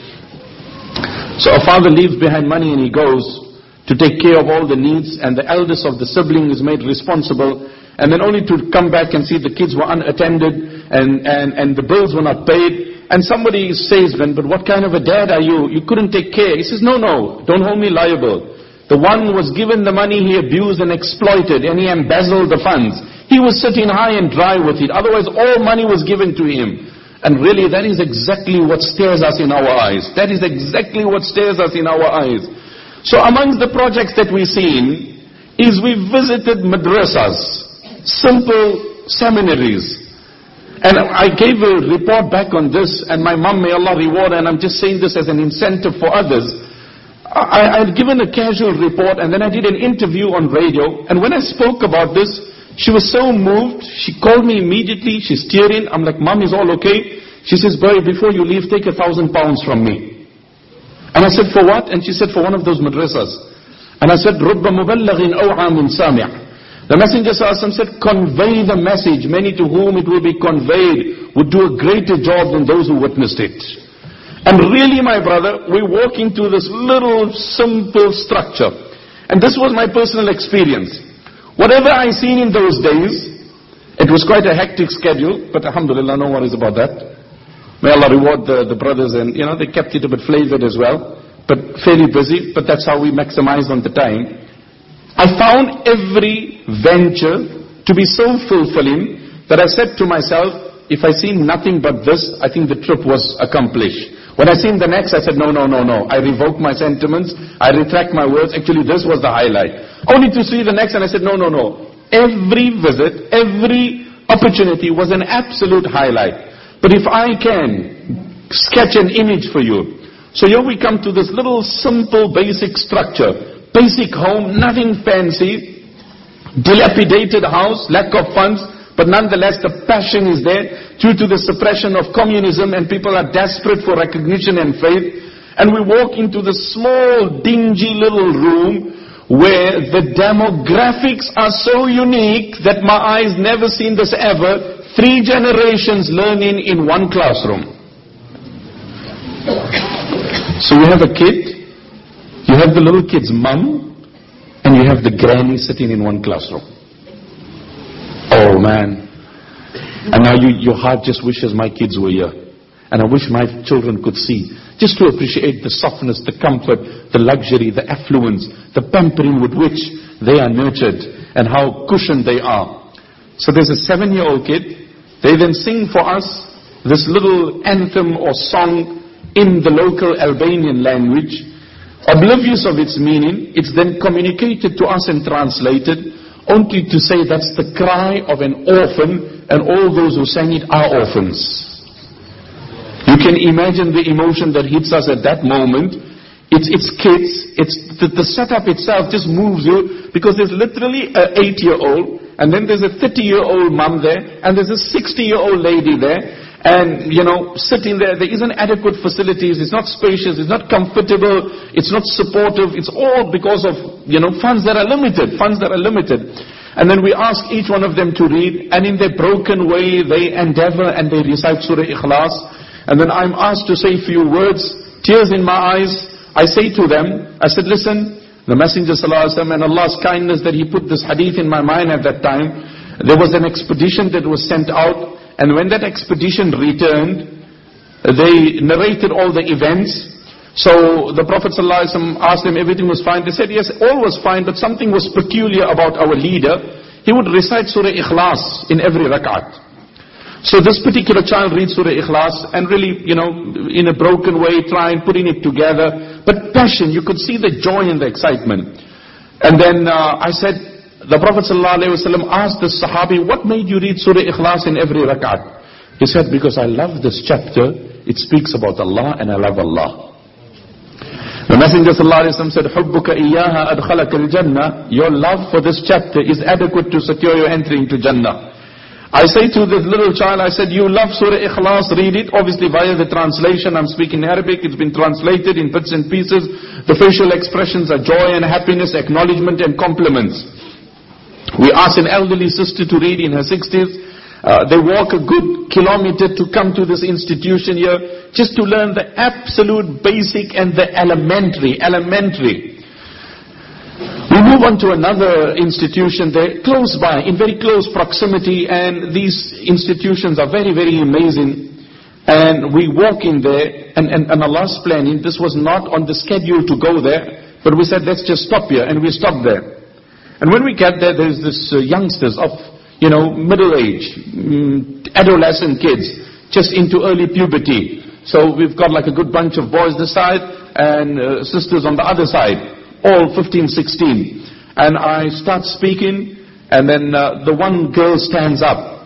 So a father leaves behind money and he goes to take care of all the needs, and the eldest of the sibling is made responsible, and then only to come back and see the kids were unattended and, and, and the bills were not paid. And somebody says, then, but what kind of a dad are you? You couldn't take care. He says, no, no, don't hold me liable. The one was given the money, he abused and exploited, and he embezzled the funds. He was sitting high and dry with it. Otherwise, all money was given to him. And really, that is exactly what stares us in our eyes. That is exactly what stares us in our eyes. So amongst the projects that we've seen, is we visited madrasas, simple seminaries. And I gave a report back on this, and my mum, may Allah reward, and I'm just saying this as an incentive for others. I, I had given a casual report, and then I did an interview on radio, and when I spoke about this, she was so moved, she called me immediately, she's tearing, I'm like, Mom, is all okay? She says, boy, before you leave, take a thousand pounds from me. And I said, for what? And she said, for one of those madrasas. And I said, رُبَّ مُبَلَّغٍ أَوْعَى مِنْ سَامِعٍ. The Messenger ﷺ said, convey the message, many to whom it will be conveyed would do a greater job than those who witnessed it. And really, my brother, we walk into this little simple structure. And this was my personal experience. Whatever I seen in those days, it was quite a hectic schedule, but alhamdulillah, no worries about that. May Allah reward the, the brothers, and you know, they kept it a bit flavored as well, but fairly busy, but that's how we maximized on the time. I found every venture to be so fulfilling that I said to myself, if I see nothing but this, I think the trip was accomplished. When I seen the next, I said, no, no, no, no. I revoke my sentiments. I retract my words. Actually, this was the highlight. Only to see the next, and I said, no, no, no. Every visit, every opportunity was an absolute highlight. But if I can sketch an image for you. So here we come to this little simple basic structure. Basic home, nothing fancy. Dilapidated house, lack of funds. But nonetheless, the passion is there due to the suppression of communism, and people are desperate for recognition and faith. And we walk into the small, dingy little room where the demographics are so unique that my eyes never seen this ever. Three generations learning in one classroom. So you have a kid, you have the little kid's mum, and you have the granny sitting in one classroom. Oh man. And now you, your heart just wishes my kids were here. And I wish my children could see. Just to appreciate the softness, the comfort, the luxury, the affluence, the pampering with which they are nurtured, and how cushioned they are. So there's a seven-year-old kid. They then sing for us this little anthem or song in the local Albanian language. Oblivious of its meaning, it's then communicated to us and translated, only to say that's the cry of an orphan, and all those who sang it are orphans. You can imagine the emotion that hits us at that moment. It's, it's kids, it's the, the setup itself just moves you, because there's literally an eight-year-old, and then there's a thirty-year-old mum there, and there's a sixty-year-old lady there. And, you know, sitting there, there isn't adequate facilities, it's not spacious, it's not comfortable, it's not supportive, it's all because of, you know, funds that are limited, funds that are limited. And then we ask each one of them to read, and in their broken way, they endeavor and they recite Surah Ikhlas. And then I'm asked to say a few words, tears in my eyes. I say to them, I said, listen, the Messenger Sallallahu Alaihi Wasallam and Allah's kindness that He put this hadith in my mind at that time. There was an expedition that was sent out, and when that expedition returned, they narrated all the events. So the Prophet ﷺ asked them, everything was fine. They said, yes, all was fine, but something was peculiar about our leader. He would recite Surah Ikhlas in every rak'at. So this particular child reads Surah Ikhlas and really, you know, in a broken way, trying, putting it together. But passion, you could see the joy and the excitement. And then uh, I said, the Prophet ﷺ asked the Sahabi, what made you read Surah Ikhlas in every rak'at? He said, because I love this chapter. It speaks about Allah and I love Allah. The Messenger ﷺ said, حُبُّكَ إِيَّاهَا أَدْخَلَكَ الْجَنَّةِ. Your love for this chapter is adequate to secure your entry into Jannah. I say to this little child, I said, you love Surah Ikhlas, read it. Obviously via the translation, I'm speaking Arabic, it's been translated in bits and pieces. The facial expressions are joy and happiness, acknowledgement and compliments. We asked an elderly sister to read in her sixties. Uh, they walk a good kilometer to come to this institution here, just to learn the absolute basic and the elementary, elementary. We move on to another institution there, close by, in very close proximity, and these institutions are very, very amazing. And we walk in there, and, and, and Allah's planning, this was not on the schedule to go there, but we said, let's just stop here, and we stopped there. And when we get there, there's this uh, youngsters of, you know, middle age, um, adolescent kids, just into early puberty. So we've got like a good bunch of boys this side, and uh, sisters on the other side. All fifteen, sixteen. And I start speaking, and then uh, the one girl stands up.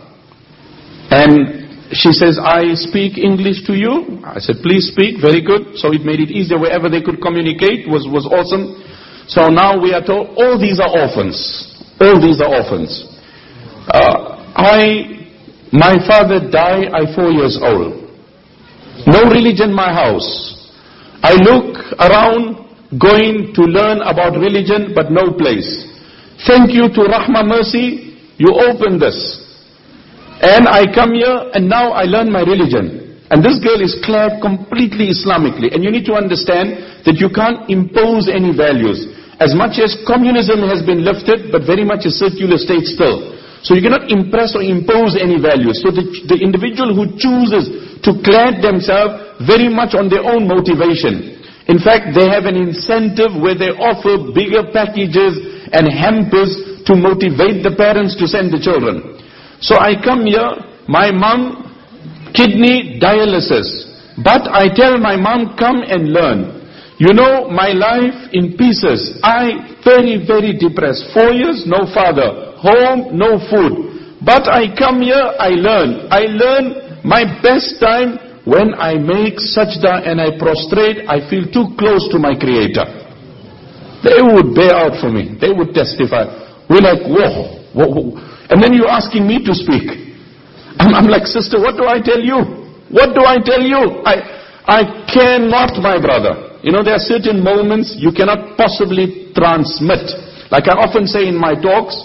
And she says, I speak English to you. I said, please speak. Very good. So it made it easier wherever they could communicate. Was, was awesome. So now we are told, all these are orphans. All these are orphans. Uh, I, my father died, I four years old. No religion in my house. I look around, going to learn about religion, but no place. Thank you to Rahmah Mercy, you opened this. And I come here, and now I learn my religion. And this girl is clad completely Islamically. And you need to understand that you can't impose any values. As much as communism has been lifted, but very much a circular state still. So you cannot impress or impose any values. So the, the individual who chooses to clad themselves very much on their own motivation. In fact, they have an incentive where they offer bigger packages and hampers to motivate the parents to send the children. So I come here, my mom, kidney dialysis. But I tell my mom, come and learn. You know, my life in pieces. I very, very depressed. Four years, no father. Home, no food. But I come here, I learn. I learn my best time. When I make sajda and I prostrate, I feel too close to my Creator. They would bear out for me. They would testify. We're like, whoa, whoa, whoa. And then you're asking me to speak. I'm, I'm like, sister, what do I tell you? What do I tell you? I, I cannot, my brother. You know, there are certain moments you cannot possibly transmit. Like I often say in my talks,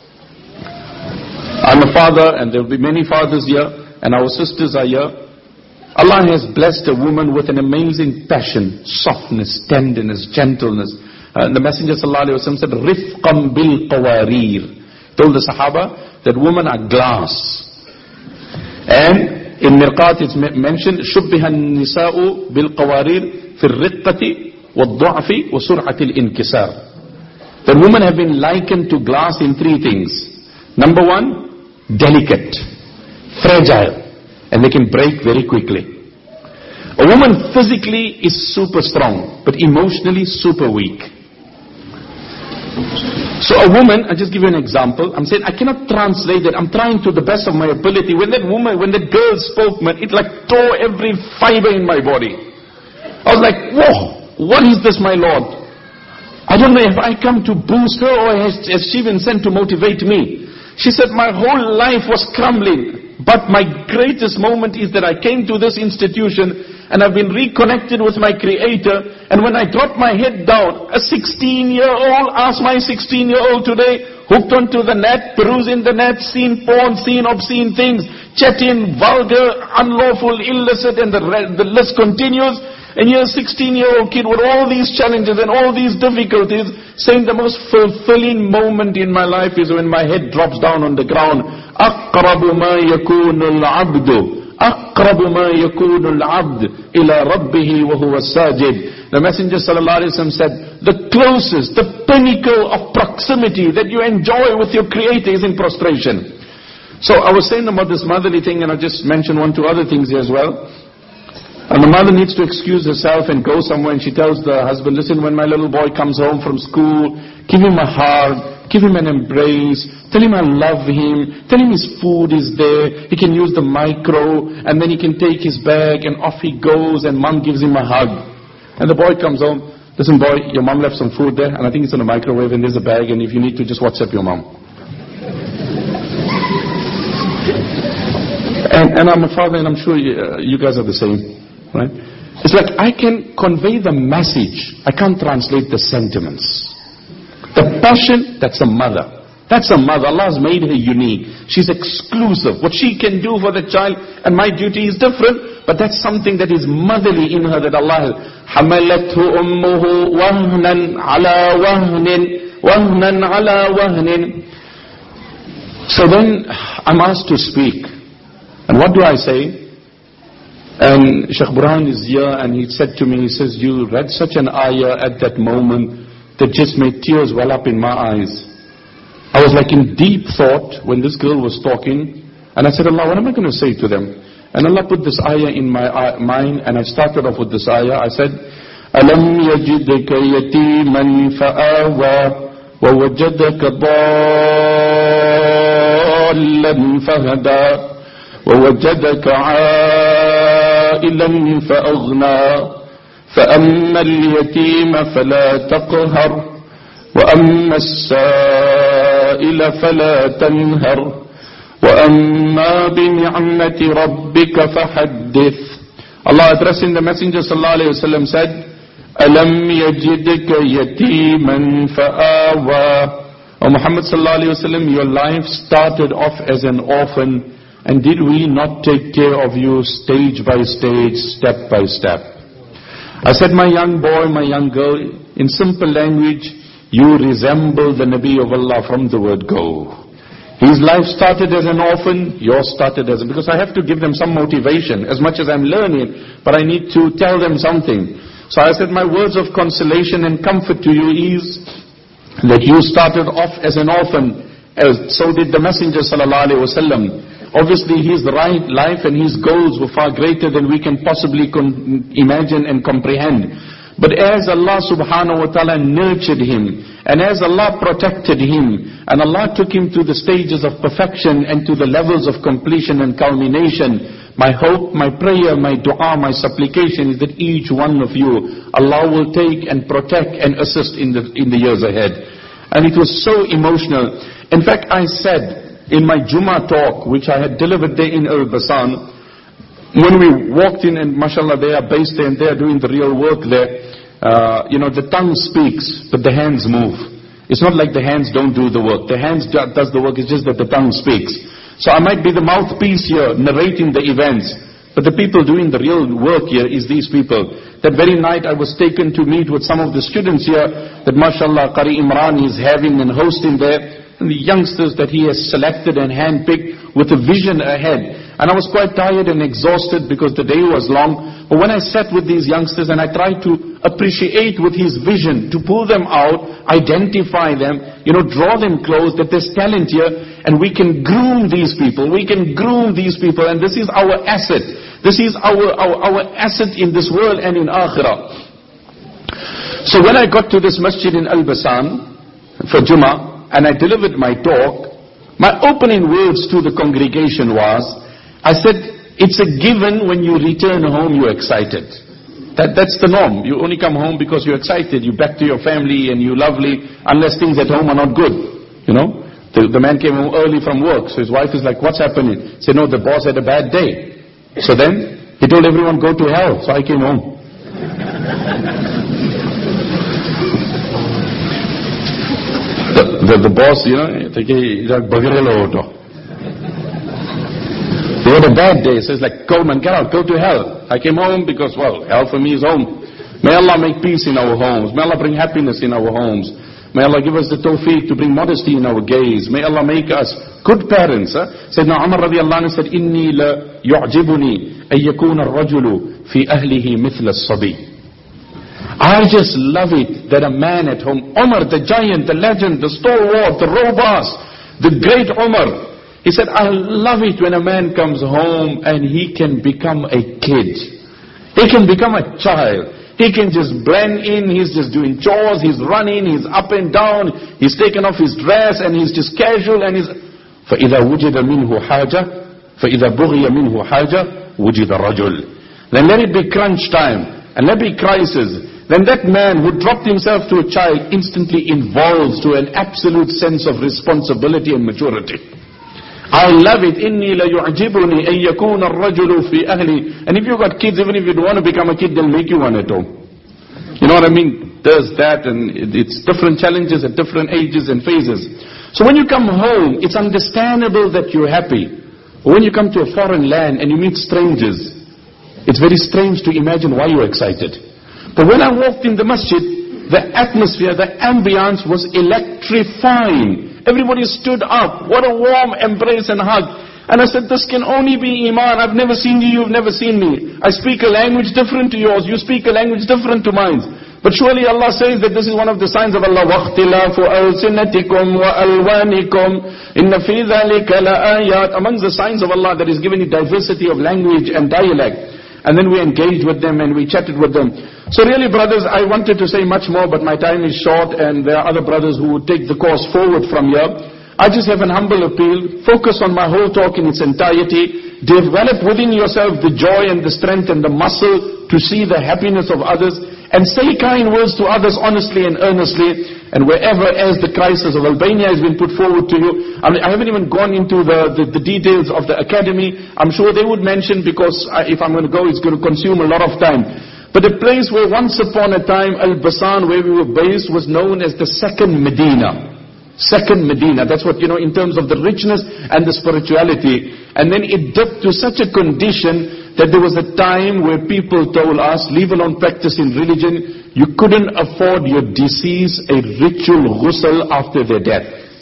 I'm a father and there will be many fathers here and our sisters are here. Allah has blessed a woman with an amazing passion, softness, tenderness, gentleness. Uh, the Messenger Sallallahu Alaihi Wasallam said, Rifqam bil qawarir. Told the Sahaba that women are glass. And in Mirqat it's mentioned, Shubbiha nisa'u bil qawarir fi riqqati wa du'afi wa sur'ati al-inkisar. The women have been likened to glass in three things. Number one, delicate, fragile. And they can break very quickly. A woman physically is super strong, but emotionally super weak. So a woman, I'll just give you an example. I'm saying I cannot translate it. I'm trying to the best of my ability. When that woman, when that girl spoke, man, it like tore every fiber in my body. I was like, whoa, what is this, my Lord? I don't know if I come to boost her or has, has she been sent to motivate me. She said, my whole life was crumbling. But my greatest moment is that I came to this institution and I've been reconnected with my Creator. And when I dropped my head down, a sixteen year old asked my sixteen year old today, hooked onto the net, perusing the net, seen porn, seen obscene things, chatting, vulgar, unlawful, illicit, and the, the list continues. And you're a sixteen-year-old kid with all these challenges and all these difficulties, saying the most fulfilling moment in my life is when my head drops down on the ground. أَقْرَبُ مَا يَكُونُ الْعَبْدُ أَقْرَبُ مَا يَكُونُ الْعَبْدُ إِلَى رَبِّهِ وَهُوَ السَّاجِدُ. The Messenger ﷺ said, the closest, the pinnacle of proximity that you enjoy with your Creator is in prostration. So I was saying about this motherly thing, and I just mentioned one, two other things here as well. And the mother needs to excuse herself and go somewhere, and she tells the husband, listen, when my little boy comes home from school, give him a hug, give him an embrace, tell him I love him, tell him his food is there, he can use the micro, and then he can take his bag, and off he goes, and mom gives him a hug. And the boy comes home, listen boy, your mom left some food there, and I think it's in the microwave, and there's a bag, and if you need to, just WhatsApp your mom. and, and I'm a father, and I'm sure you, uh, you guys are the same. Right? It's like I can convey the message, I can't translate the sentiments. The passion, that's a mother. That's a mother. Allah has made her unique. She's exclusive. What she can do for the child, and my duty is different, but that's something that is motherly in her that Allah has. حَمَلَتْهُ أُمُّهُ وَهْنًا عَلَى وَهْنٍ وَهْنًا عَلَى وَهْنٍ. So then I'm asked to speak. And what do I say? And Sheikh Burhan is here, and he said to me, he says, you read such an ayah at that moment that just made tears well up in my eyes. I was like in deep thought when this girl was talking, and I said, Allah, what am I going to say to them? And Allah put this ayah in my uh, mind, and I started off with this ayah. I said, أَلَمْ يَجِدْكَ يَتِيمًا فَآوَى وَوَجَدَكَ ضَالًّا فَهَدَى وَوَجَدَكَ عَائِلًا فَأَغْنَى فَأَمَّا الْيَتِيمَ فَلَا تَقْهَرْ وَأَمَّا السَّائِلَ فَلَا تَنْهَرْ وَأَمَّا بِنِعْمَةِ رَبِّكَ فَحَدِّثْ. Allah addressing the Messenger sallallahu alayhi wa sallam said, أَلَمْ يَجِدْكَ يَتِيمًا فَآوَى. O Muhammad sallallahu alayhi wa sallam, your life started off as an orphan. And did we not take care of you stage by stage, step by step? I said, my young boy, my young girl, in simple language, you resemble the Nabi of Allah from the word go. His life started as an orphan, yours started as a... Because I have to give them some motivation, as much as I'm learning, but I need to tell them something. So I said, my words of consolation and comfort to you is that you started off as an orphan, as so did the Messenger sallallahu alaihi wasallam. Obviously his right life and his goals were far greater than we can possibly con- imagine and comprehend. But as Allah subhanahu wa ta'ala nurtured him, and as Allah protected him, and Allah took him to the stages of perfection and to the levels of completion and culmination, my hope, my prayer, my dua, my supplication is that each one of you, Allah will take and protect and assist in the, in the years ahead. And it was so emotional. In fact, I said, in my Jummah talk, which I had delivered there in Elbasan, when we walked in, and mashallah, they are based there and they are doing the real work there, uh, you know, the tongue speaks, but the hands move. It's not like the hands don't do the work. The hands do, does the work, it's just that the tongue speaks. So I might be the mouthpiece here, narrating the events, but the people doing the real work here is these people. That very night I was taken to meet with some of the students here, that mashallah, Qari Imran is having and hosting there, and the youngsters that he has selected and handpicked with a vision ahead. And I was quite tired and exhausted because the day was long. But when I sat with these youngsters and I tried to appreciate with his vision, to pull them out, identify them, you know, draw them close, that there's talent here, and we can groom these people, we can groom these people, and this is our asset. This is our, our, our asset in this world and in Akhirah. So when I got to this masjid in Elbasan for Jummah, and I delivered my talk, my opening words to the congregation was, I said, it's a given when you return home you're excited. That, that's the norm. You only come home because you're excited. You're back to your family and you're lovely, unless things at home are not good. You know, the, the man came home early from work, so his wife is like, what's happening? He said, no, the boss had a bad day. So then, he told everyone, go to hell. So I came home. The, the, the boss, you know, they had a bad day, so it's like, go man, get out, go to hell. I came home because, well, hell for me is home. May Allah make peace in our homes. May Allah bring happiness in our homes. May Allah give us the tawfiq to bring modesty in our gaze. May Allah make us good parents. Huh? Sayyidina Umar radiallahu anhu said, Inni la yu'jibuni an yakuna ar-rajulu fi ahlihi mithla as-sabi. I just love it that a man at home, Umar, the giant, the legend, the stalwart, the robust, the great Umar, he said, I love it when a man comes home and he can become a kid. He can become a child. He can just blend in, he's just doing chores, he's running, he's up and down, he's taken off his dress and he's just casual and he's... فَإِذَا وُجِدَ مِنْهُ حَاجَةً فَإِذَا بُغِيَ مِنْهُ حَاجَةً وُجِدَ الرَّجُلِ. Then let it be crunch time and let it be crisis. Then that man who dropped himself to a child instantly evolves to an absolute sense of responsibility and maturity. I love it. إِنِّي لَيُعْجِبُنِي أَن يَكُونَ الرَّجُلُ فِي أَهْلِ. And if you've got kids, even if you don't want to become a kid, they'll make you one at home. You know what I mean? There's that, and it's different challenges at different ages and phases. So when you come home, it's understandable that you're happy. But when you come to a foreign land and you meet strangers, it's very strange to imagine why you're excited. But when I walked in the masjid, the atmosphere, the ambience was electrifying. Everybody stood up. What a warm embrace and hug. And I said, this can only be Iman. I've never seen you, you've never seen me. I speak a language different to yours, you speak a language different to mine. But surely Allah says that this is one of the signs of Allah. وَاخْتِلَافُ أَلْسِنَتِكُمْ وَأَلْوَانِكُمْ إِنَّ فِي ذَلِكَ لَآيَاتٍ. Amongst the signs of Allah that is given a diversity of language and dialect. And then we engaged with them and we chatted with them. So really, brothers, I wanted to say much more, but my time is short and there are other brothers who would take the course forward from here. I just have an humble appeal. Focus on my whole talk in its entirety. Develop within yourself the joy and the strength and the muscle to see the happiness of others. And say kind words to others honestly and earnestly. And wherever as the crisis of Albania has been put forward to you, I mean, I haven't even gone into the, the, the details of the academy. I'm sure they would mention, because I, if I'm going to go, it's going to consume a lot of time. But a place where once upon a time, Al-Basan, where we were based, was known as the second Medina. Second Medina. That's what, you know, in terms of the richness and the spirituality. And then it dipped to such a condition that there was a time where people told us, leave alone practice in religion, you couldn't afford your deceased a ritual ghusl after their death.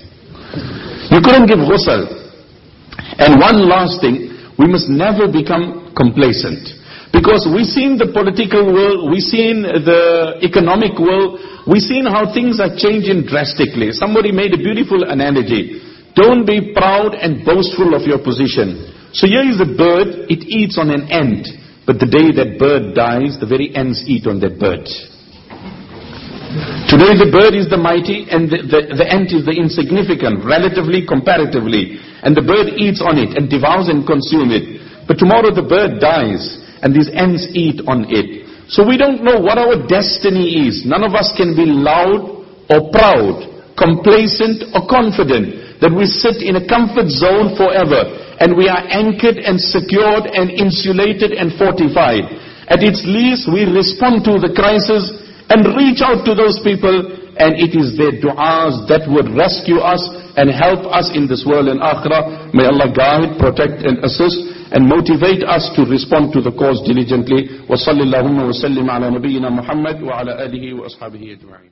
You couldn't give ghusl. And one last thing, we must never become complacent. Because we've seen the political world, we've seen the economic world, we've seen how things are changing drastically. Somebody made a beautiful analogy. Don't be proud and boastful of your position. So here is a bird, it eats on an ant. But the day that bird dies, the very ants eat on that bird. Today the bird is the mighty and the, the, the ant is the insignificant, relatively, comparatively. And the bird eats on it and devours and consumes it. But tomorrow the bird dies and these ants eat on it. So we don't know what our destiny is. None of us can be loud or proud, complacent or confident that we sit in a comfort zone forever. And we are anchored and secured and insulated and fortified. At its least, we respond to the crisis and reach out to those people. And it is their du'as that would rescue us and help us in this world and akhirah. May Allah guide, protect and assist and motivate us to respond to the cause diligently. Wa sallallahu wa sallim ala nabiyyina Muhammad wa ala alihi wa ashabihi ajma'in.